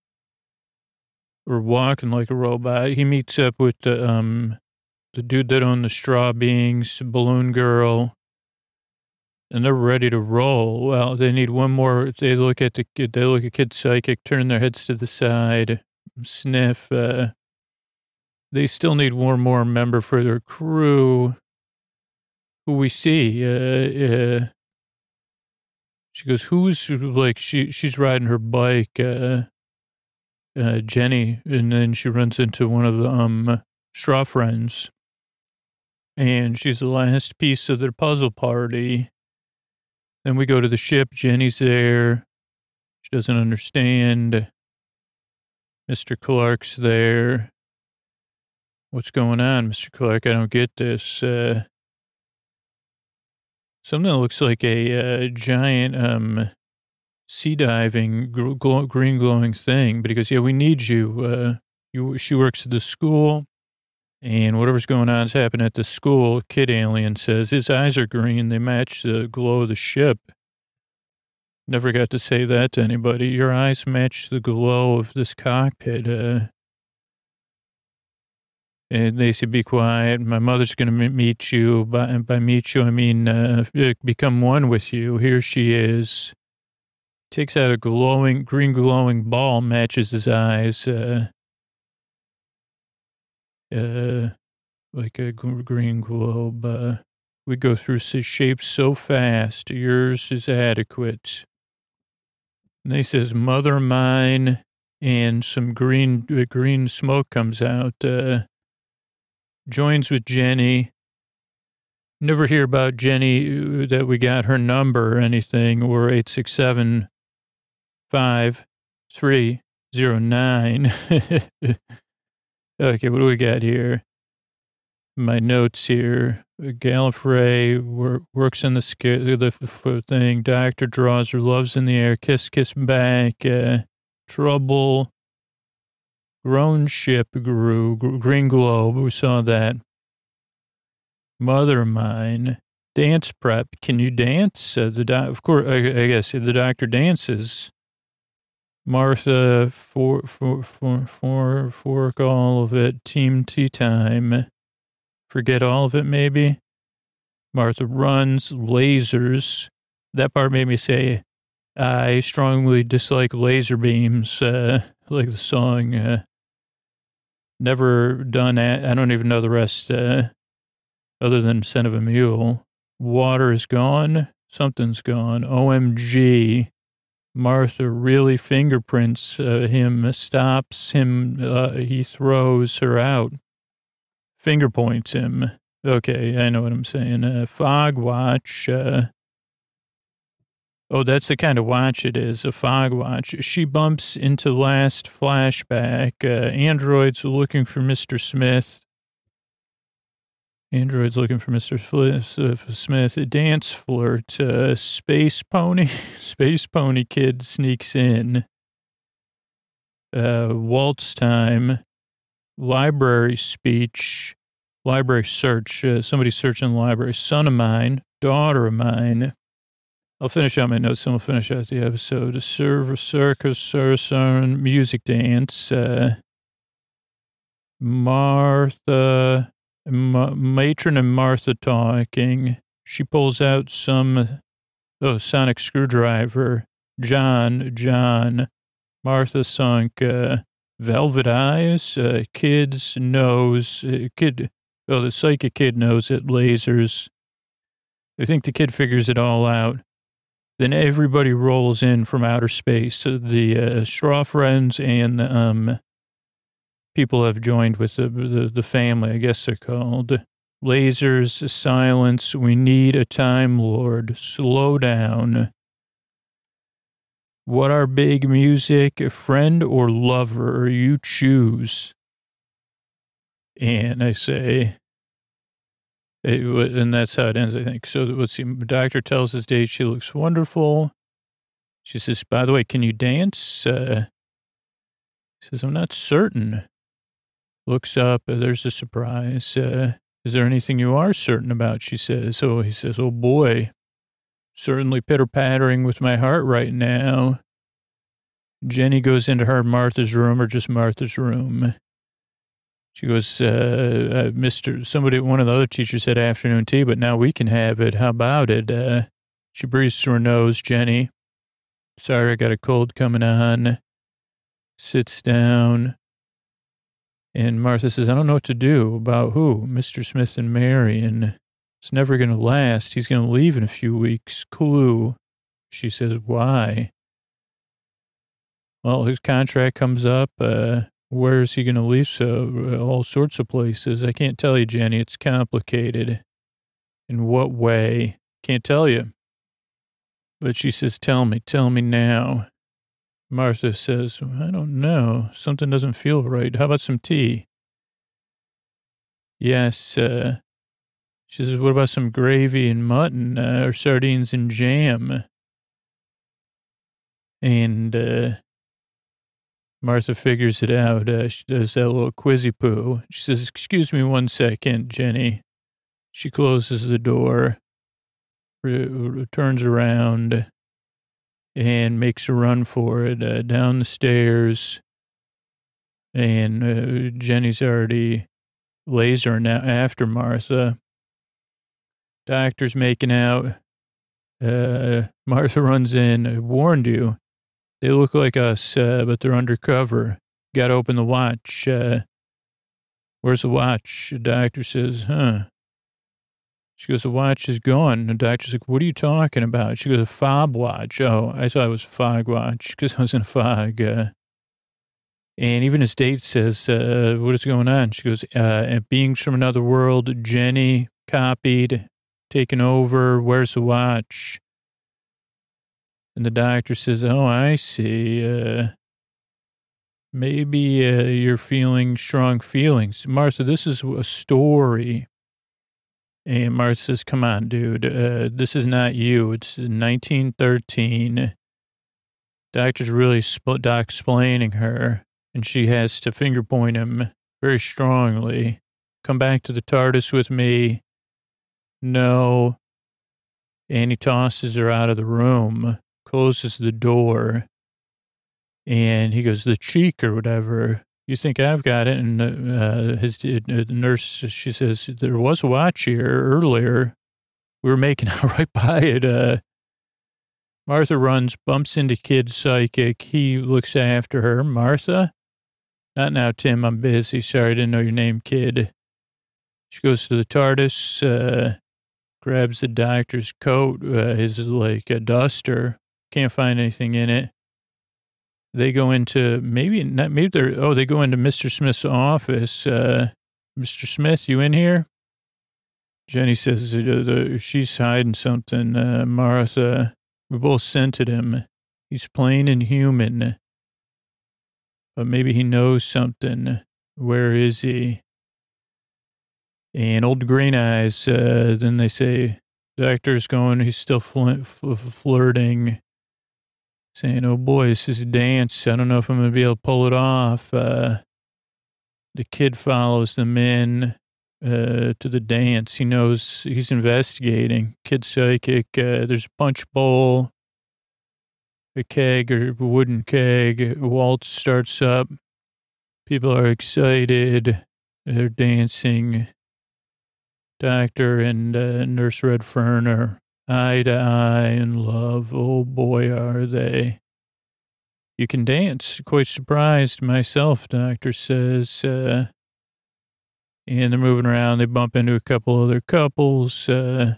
Or walking like a robot. He meets up with the, um, the dude that owned the Straw Beings, Balloon Girl, and they're ready to roll. Well, they need one more. They look at the kid, they look at Kid Psychic, turn their heads to the side, sniff. Uh, they still need one more member for their crew. Who we see, uh, uh, she goes, who's, like, she, she's riding her bike, uh, uh, Jenny, and then she runs into one of the, um, straw friends, and she's the last piece of their puzzle party. Then we go to the ship, Jenny's there, she doesn't understand, Mister Clark's there. What's going on, Mister Clark? I don't get this, uh, something that looks like a uh, giant um, sea diving gl- glow, green glowing thing. But he goes, yeah, we need you. Uh, you. She works at the school, and whatever's going on is happening at the school. Kid Alien says his eyes are green. They match the glow of the ship. Never got to say that to anybody. Your eyes match the glow of this cockpit. Uh, And they said, be quiet. My mother's going to meet you. By, by meet you, I mean uh, become one with you. Here she is. Takes out a glowing, green glowing ball, matches his eyes. Uh, uh, like a green globe. Uh, we go through shapes so fast. Yours is adequate. And they says, mother mine, and some green, uh, green smoke comes out. Uh, Joins with Jenny. Never hear about Jenny, that we got her number or anything, or eight six seven, five three zero nine. Okay, what do we got here? My notes here. Gallifrey wor- works in the, sc- the thing. Doctor draws her loves in the air. Kiss, kiss back. Uh, trouble. Grown ship grew, green globe, we saw that. Mother of mine, dance prep, can you dance? Uh, the doc, of course, I, I guess the doctor dances. Martha, for, for, for, for, fork all of it, team tea time. Forget all of it, maybe. Martha runs, lasers. That part made me say, I strongly dislike laser beams, uh, like the song, uh, never done, a- I don't even know the rest, uh, other than Scent of a Mule. Water is gone. Something's gone. O M G. Martha really fingerprints uh, him, stops him. Uh, he throws her out, finger points him. Okay, I know what I'm saying. Uh, fog watch. Uh, oh, that's the kind of watch it is, a fog watch. She bumps into last flashback. Uh, androids looking for Mister Smith. Android's looking for Mister Smith. A dance flirt. Uh, space pony. Space pony kid sneaks in. Uh, waltz time. Library speech. Library search. Uh, somebody searching the library. Son of mine. Daughter of mine. I'll finish out my notes and we'll finish out the episode. A serve, circus, circus, music dance. Uh, Martha... Ma- matron and Martha talking. She pulls out some, oh, sonic screwdriver. John, John. Martha sunk, uh, velvet eyes, uh, kid's nose, uh, kid, oh, the psychic kid knows it, lasers. I think the kid figures it all out. Then everybody rolls in from outer space. The uh, straw friends and um. people have joined with the, the, the family, I guess they're called. Lasers, silence, we need a Time Lord. Slow down. What are big music, friend or lover? You choose. And I say, it, and that's how it ends, I think. So let's see, the doctor tells his date she looks wonderful. She says, by the way, can you dance? Uh, he says, I'm not certain. Looks up, uh, there's a surprise. Uh, is there anything you are certain about? She says. So he says, oh boy, certainly pitter-pattering with my heart right now. Jenny goes into her Martha's room, or just Martha's room. She goes, uh, uh, Mister Somebody, one of the other teachers said afternoon tea, but now we can have it. How about it? Uh, she breathes through her nose, Jenny. Sorry, I got a cold coming on. Sits down. And Martha says, I don't know what to do. About who? Mister Smith and Marion. It's never going to last. He's going to leave in a few weeks. Clue. She says, why? Well, his contract comes up. Uh, where is he going to leave? So, uh, all sorts of places. I can't tell you, Jenny. It's complicated. In what way? Can't tell you. But she says, tell me. Tell me now. Martha says, I don't know. Something doesn't feel right. How about some tea? Yes. Uh, she says, what about some gravy and mutton uh, or sardines and jam? And uh, Martha figures it out. Uh, she does that little quizzy poo. She says, excuse me one second, Jenny. She closes the door, re- turns around, and makes a run for it, uh, down the stairs. And uh, Jenny's already lasering now after Martha. Doctor's making out. Uh, Martha runs in. I warned you. They look like us, uh, but they're undercover. Got to open the watch. Uh, where's the watch? The doctor says, huh. She goes, the watch is gone. The doctor's like, what are you talking about? She goes, a fob watch. Oh, I thought it was a fog watch because I was in a fog. Uh, and even his date says, uh, what is going on? She goes, uh, beings from another world, Jenny copied, taken over. Where's the watch? And the doctor says, oh, I see. Uh, maybe uh, you're feeling strong feelings. Martha, this is a story. And Martha says, come on, dude. Uh, this is not you. It's nineteen thirteen. Doctor's really sp- doc explaining her. And she has to finger point him very strongly. Come back to the TARDIS with me. No. And he tosses her out of the room. Closes the door, and he goes, the cheek or whatever. You think I've got it? And uh, his uh, the nurse, she says, there was a watch here earlier. We were making out right by it. Uh, Martha runs, bumps into kid psychic. He looks after her. Martha? Not now, Tim. I'm busy. Sorry, I didn't know your name, kid. She goes to the TARDIS, uh, grabs the doctor's coat, uh, his like a duster. Can't find anything in it. They go into, maybe not, maybe they're, oh, they go into Mister Smith's office. Uh, Mister Smith, you in here? Jenny says uh, the, she's hiding something. Uh, Martha, we both scented him. He's plain and human. But maybe he knows something. Where is he? And old Green Eyes, uh, then they say, doctor's going, he's still fl- f- flirting. Saying, oh boy, this is a dance. I don't know if I'm going to be able to pull it off. Uh, the kid follows them in uh, to the dance. He knows he's investigating. Kid's psychic. Uh, there's a punch bowl, a keg or a wooden keg. A waltz starts up. People are excited. They're dancing. Doctor and uh, Nurse Redfern are eye to eye in love. Oh boy, are they. You can dance. Quite surprised myself, doctor says. Uh, and they're moving around. They bump into a couple other couples. Uh,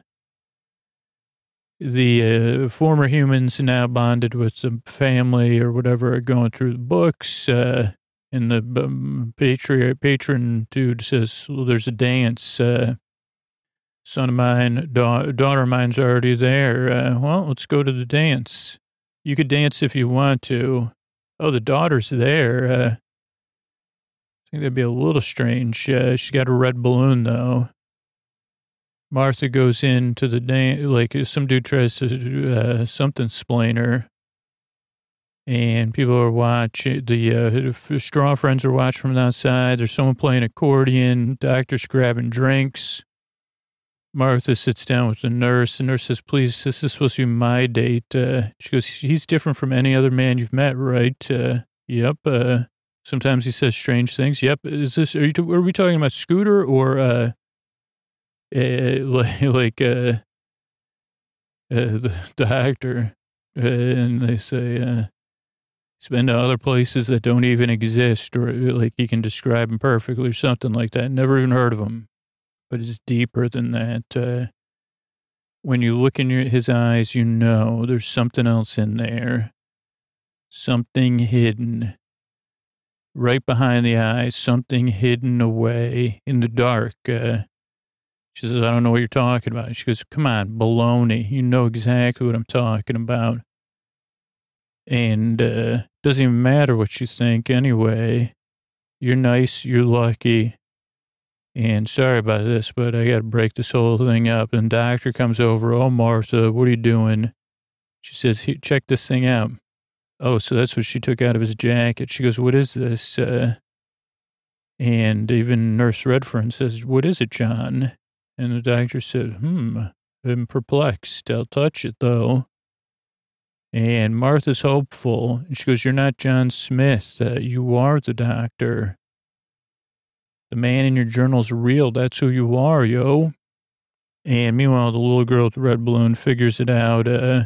the uh, former humans now bonded with the family or whatever are going through the books. Uh, and the um, patri- patron dude says, well, there's a dance. Uh, Son of mine, da- daughter of mine's already there. Uh, well, let's go to the dance. You could dance if you want to. Oh, the daughter's there. Uh, I think that'd be a little strange. Uh, she got a red balloon, though. Martha goes into the dance, like some dude tries to do uh, something explain her. And people are watching. The uh, straw friends are watching from the outside. There's someone playing accordion. Doctor's grabbing drinks. Martha sits down with the nurse. The nurse says, please, this is supposed to be my date. Uh, she goes, he's different from any other man you've met, right? Uh, yep. Uh, sometimes he says strange things. Yep. Is this, are, you, are we talking about Scooter or, uh, uh like, like uh, uh, the, the actor? Uh, and they say, uh, he's been to other places that don't even exist, or like he can describe them perfectly or something like that. Never even heard of him. But it's deeper than that. Uh, when you look in your, his eyes, you know there's something else in there. Something hidden. Right behind the eyes, something hidden away in the dark. Uh, she says, I don't know what you're talking about. She goes, come on, baloney. You know exactly what I'm talking about. And uh, doesn't even matter what you think anyway. You're nice, you're lucky. And sorry about this, but I got to break this whole thing up. And the doctor comes over. Oh, Martha, what are you doing? She says, check this thing out. Oh, so that's what she took out of his jacket. She goes, what is this? Uh, and even Nurse Redfern says, what is it, John? And the doctor said, hmm, I'm perplexed. I'll touch it, though. And Martha's hopeful. And she goes, you're not John Smith. Uh, you are the doctor. The man in your journal's real. That's who you are, yo. And meanwhile, the little girl with the red balloon figures it out. Uh,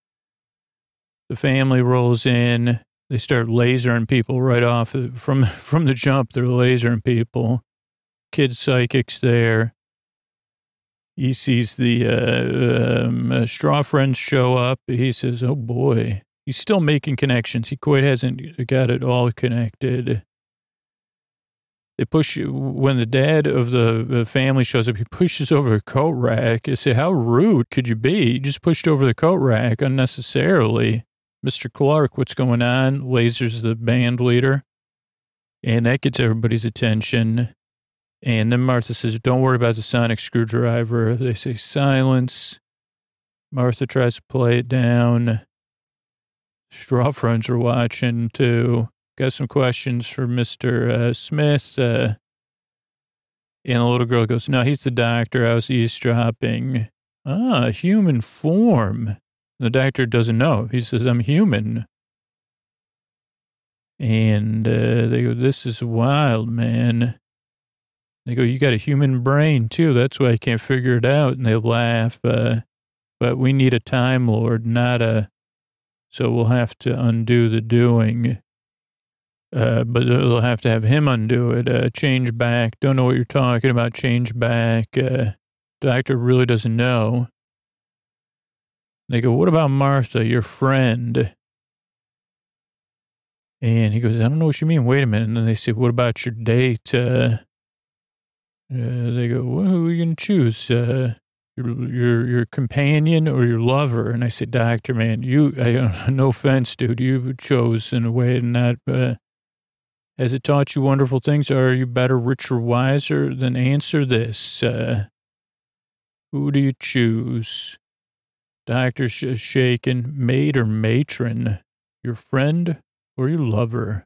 the family rolls in. They start lasering people right off. From, from the jump, they're lasering people. Kid psychic's there. He sees the uh, um, uh, straw friends show up. He says, oh, boy. He's still making connections. He quite hasn't got it all connected. They push, when the dad of the family shows up, he pushes over a coat rack. I say, how rude could you be? You just pushed over the coat rack unnecessarily. Mister Clark, what's going on? Laser's the band leader. And that gets everybody's attention. And then Martha says, don't worry about the sonic screwdriver. They say, silence. Martha tries to play it down. Straw friends are watching, too. Got some questions for Mister Uh, Smith. Uh, and the little girl goes, no, he's the doctor. I was eavesdropping. Ah, human form. The doctor doesn't know. He says, I'm human. And uh, they go, this is wild, man. They go, you got a human brain, too. That's why I can't figure it out. And they laugh. Uh, but we need a Time Lord, not a... So we'll have to undo the doing. Uh, but they'll have to have him undo it. Uh, change back. Don't know what you're talking about. Change back. Uh, doctor really doesn't know. They go, what about Martha, your friend? And he goes, I don't know what you mean. Wait a minute. And then they say, what about your date? Uh, uh, they go, well, who are you going to choose? Uh, your, your, your companion or your lover? And I said, doctor, man, you, I, no offense, dude, you chose in a way and not, uh, has it taught you wonderful things? Or are you better, richer, wiser? Then answer this. Uh, who do you choose? Doctor sh- shaken, maid or matron? Your friend or your lover?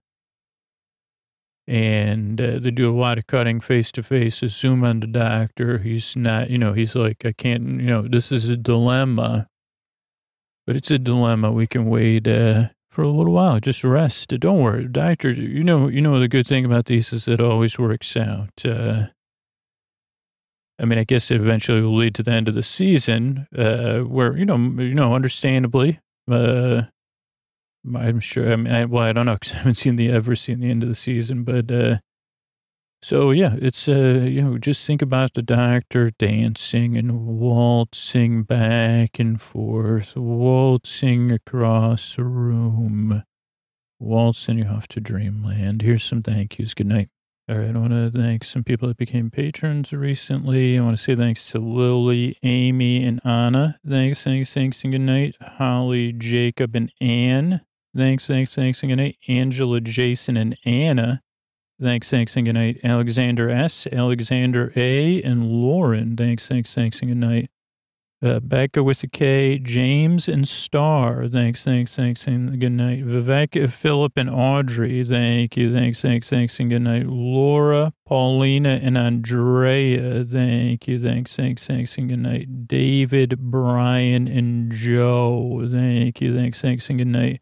And uh, they do a lot of cutting face to face. Zoom on the doctor. He's not, you know, he's like, I can't, you know, this is a dilemma. But it's a dilemma. We can wait uh, for a little while. Just rest. Don't worry. Doctor, you know, you know, the good thing about these is it always works out. Uh, I mean, I guess it eventually will lead to the end of the season uh, where, you know, you know, understandably, uh, I'm sure. I mean, I, well, I don't know because I haven't seen the ever seen the end of the season, but uh, so yeah, it's uh, you know, just think about the doctor dancing and waltzing back and forth, waltzing across a room, waltzing you off to dreamland. Here's some thank yous. Good night. All right, I want to thank some people that became patrons recently. I want to say thanks to Lily, Amy, and Anna. Thanks, thanks, thanks, and good night. Holly, Jacob, and Ann. Thanks, thanks, thanks, and good night. Angela, Jason, and Anna. Thanks, thanks, and good night. Alexander S., Alexander A., and Lauren. Thanks, thanks, thanks, and good night. Uh, Becca with a K, James, and Star. Thanks, thanks, thanks, and good night. Vivek, Philip, and Audrey. Thank you. Thanks, thanks, thanks, and good night. Laura, Paulina, and Andrea. Thank you. Thanks, thanks, thanks, and good night. David, Brian, and Joe. Thank you. Thanks, thanks, and good night.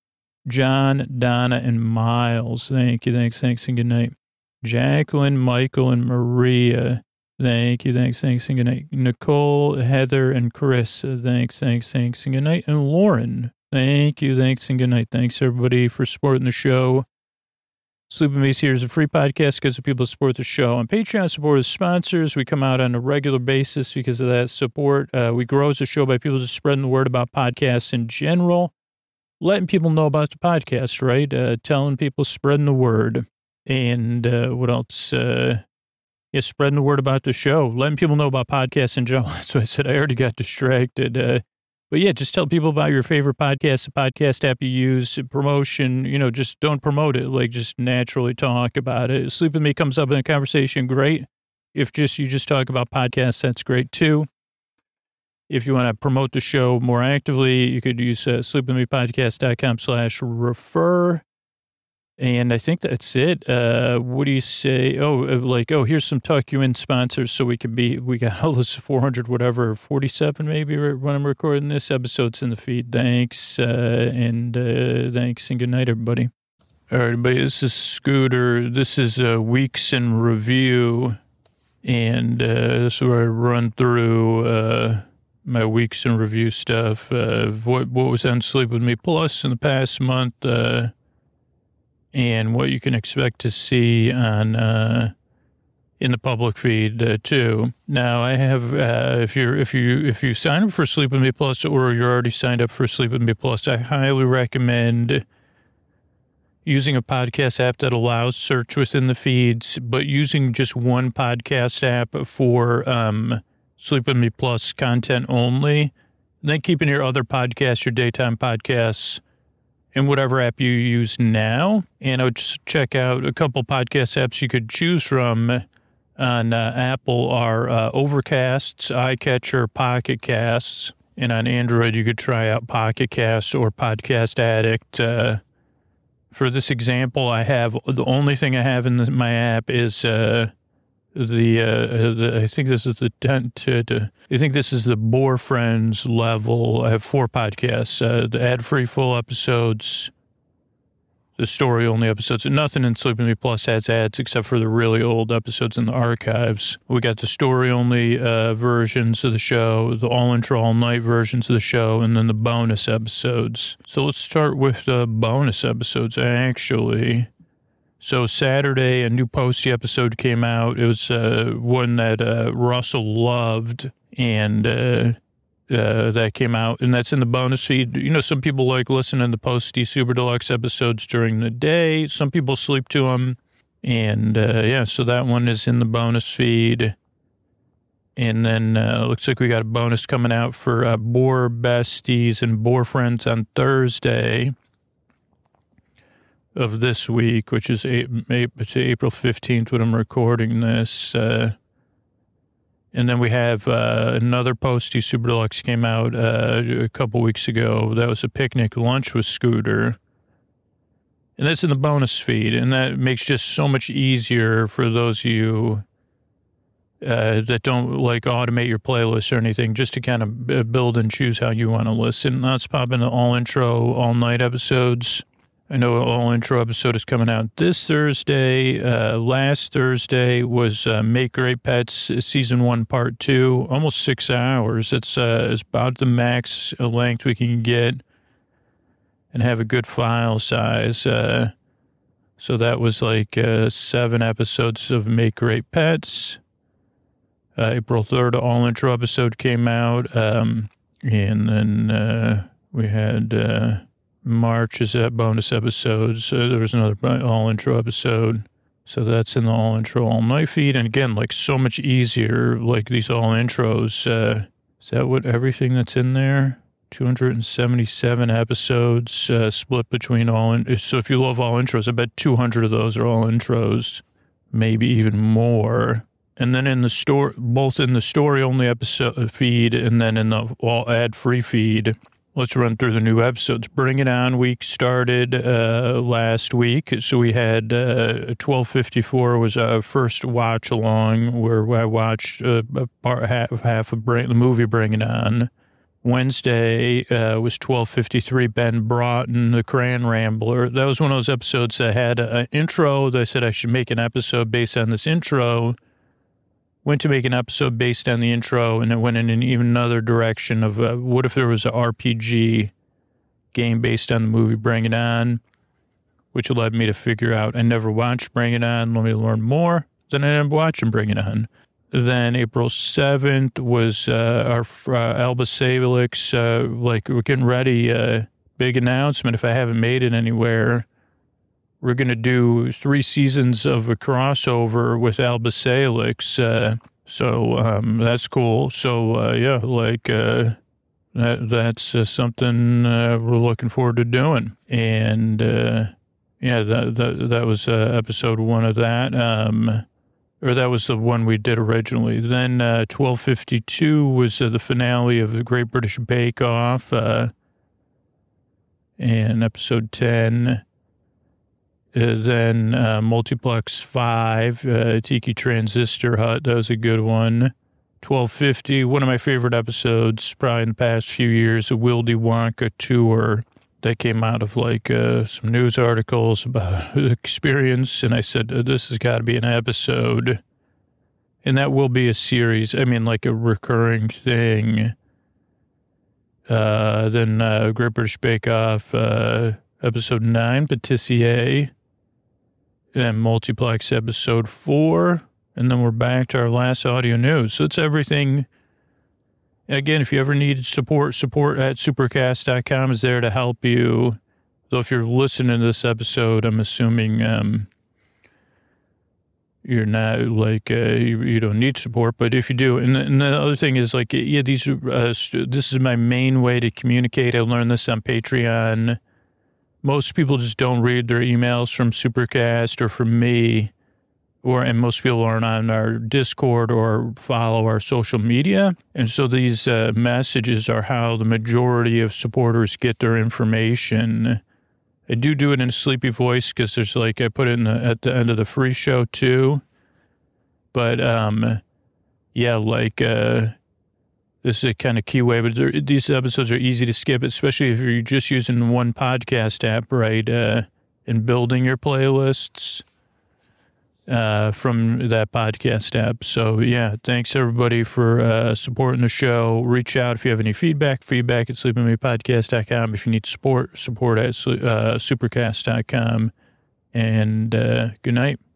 John, Donna, and Miles. Thank you. Thanks, thanks, and good night. Jacqueline, Michael, and Maria. Thank you. Thanks, thanks, and good night. Nicole, Heather, and Chris. Thanks, thanks, thanks, and good night. And Lauren. Thank you. Thanks, and good night. Thanks, everybody, for supporting the show. Sleeping Mace here is a free podcast because of people who support the show. On Patreon, support is sponsors. We come out on a regular basis because of that support. Uh, we grow as a show by people just spreading the word about podcasts in general. Letting people know about the podcast, right? Uh, telling people, spreading the word. And uh, what else? Uh, yeah, spreading the word about the show. Letting people know about podcasts in general. That's what I said. I already got distracted. Uh, but yeah, just tell people about your favorite podcast, the podcast app you use, promotion. You know, just don't promote it. Like, just naturally talk about it. Sleep With Me comes up in a conversation, great. If just you just talk about podcasts, that's great too. If you want to promote the show more actively, you could use uh, sleepwithmepodcast.com slash refer. And I think that's it. Uh, what do you say? Oh, like, oh, here's some Tuck You In sponsors so we can be, we got all this four hundred, whatever, forty-seven maybe when I'm recording this. Episode's in the feed. Thanks. Uh, and uh, thanks and good night, everybody. All right, everybody, this is Scooter. This is uh, Weeks in Review. And uh, this is where I run through... Uh, my weeks in review stuff, uh, what, what was on Sleep With Me Plus in the past month, uh, and what you can expect to see on, uh, in the public feed, uh, too. Now I have, uh, if you're, if you, if you sign up for Sleep With Me Plus or you're already signed up for Sleep With Me Plus, I highly recommend using a podcast app that allows search within the feeds, but using just one podcast app for, um, Sleep With Me Plus content only, and then keeping your other podcasts, your daytime podcasts, in whatever app you use now. And I would just check out a couple podcast apps you could choose from on uh, Apple are uh, Overcasts, iCatcher, Pocket Casts, and on Android you could try out Pocket Casts or Podcast Addict. Uh, for this example, I have, the only thing I have in the, my app is... Uh, The, uh, the, I think this is the tent, uh, I think this is the Boar Friends level. I have four podcasts, uh, the ad-free full episodes, the story-only episodes, and nothing in Sleep With Me Plus has ads except for the really old episodes in the archives. We got the story-only, uh, versions of the show, the all-intro, all-night versions of the show, and then the bonus episodes. So let's start with the bonus episodes, actually. So Saturday, a new Posty episode came out. It was uh, one that uh, Russell loved, and uh, Uh, that came out, and that's in the bonus feed. You know, some people like listening to the Posty Super Deluxe episodes during the day. Some people sleep to them. And, uh, yeah, so that one is in the bonus feed. And then uh, looks like we got a bonus coming out for uh, Boar Besties and Boar Friends on Thursday of this week, which is April fifteenth when I'm recording this. Uh, and then we have uh, another Posty Super Deluxe came out uh, a couple weeks ago. That was a picnic lunch with Scooter. And that's in the bonus feed. And that makes just so much easier for those of you uh, that don't like automate your playlist or anything, just to kind of build and choose how you want to listen. Let's pop into all intro, all night episodes. I know all intro episode is coming out this Thursday. Uh, last Thursday was uh, Make Great Pets season one, part two, almost six hours. It's, uh, it's about the max length we can get and have a good file size. Uh, so that was like uh, seven episodes of Make Great Pets. Uh, April third, all intro episode came out. Um, and then uh, we had... Uh, March is that bonus episodes. So there was another all intro episode. So that's in the all intro all night feed. And again, like so much easier, like these all intros. Uh, is that what everything that's in there? two hundred seventy-seven episodes uh, split between all. In- so if you love all intros, I bet two hundred of those are all intros, maybe even more. And then in the store, both in the story only episode feed and then in the all ad free feed. Let's run through the new episodes. Bring It On week started uh, last week. So we had uh, twelve fifty-four was our first watch along where I watched uh, a part, half, half of bring, the movie Bring It On. Wednesday uh, was twelve fifty-three, Ben Broughton, the Crayon Rambler. That was one of those episodes that had an intro. That I said I should make an episode based on this intro. Went to make an episode based on the intro, and it went in an even another direction of uh, what if there was an R P G game based on the movie Bring It On, which led me to figure out I never watched Bring It On. Let me learn more. Then I ended up watching Bring It On. Then April seventh was uh, our uh, Alba Salix, uh, like we're getting ready, uh, big announcement if I haven't made it anywhere. We're going to do three seasons of a crossover with Alba Salix. Uh, so um, that's cool. So, uh, yeah, like uh, that, that's uh, something uh, we're looking forward to doing. And, uh, yeah, that, that, that was uh, episode one of that. Um, or that was the one we did originally. Then uh, twelve fifty-two was uh, the finale of the Great British Bake Off. Uh, and episode ten... Uh, then uh, Multiplex five, uh, Tiki Transistor Hut, that was a good one. twelve fifty, one of my favorite episodes probably in the past few years, a Wildy Wonka tour that came out of like uh, some news articles about the experience. And I said, oh, this has got to be an episode. And that will be a series, I mean like a recurring thing. Uh, then uh, Great British Bake Off, uh, episode nine, Patissier. And Multiplex episode four, and then we're back to our last audio news. So it's everything. And again, if you ever need support, support at supercast dot com is there to help you. Though if you're listening to this episode, I'm assuming um, you're not like, uh, you, you don't need support, but if you do, and, and the other thing is like, yeah, these, uh, this is my main way to communicate. I learned this on Patreon. Most people just don't read their emails from Supercast or from me, or and most people aren't on our Discord or follow our social media. And so these uh, messages are how the majority of supporters get their information. I do do it in a sleepy voice because there's like, I put it in the, at the end of the free show too. But um, yeah, like... Uh, This is a kind of key way, but there, these episodes are easy to skip, especially if you're just using one podcast app, right, uh, and building your playlists uh, from that podcast app. So, yeah, thanks, everybody, for uh, supporting the show. Reach out if you have any feedback, feedback at sleep with me podcast dot com. If you need support, support at uh, supercast dot com. And uh, good night.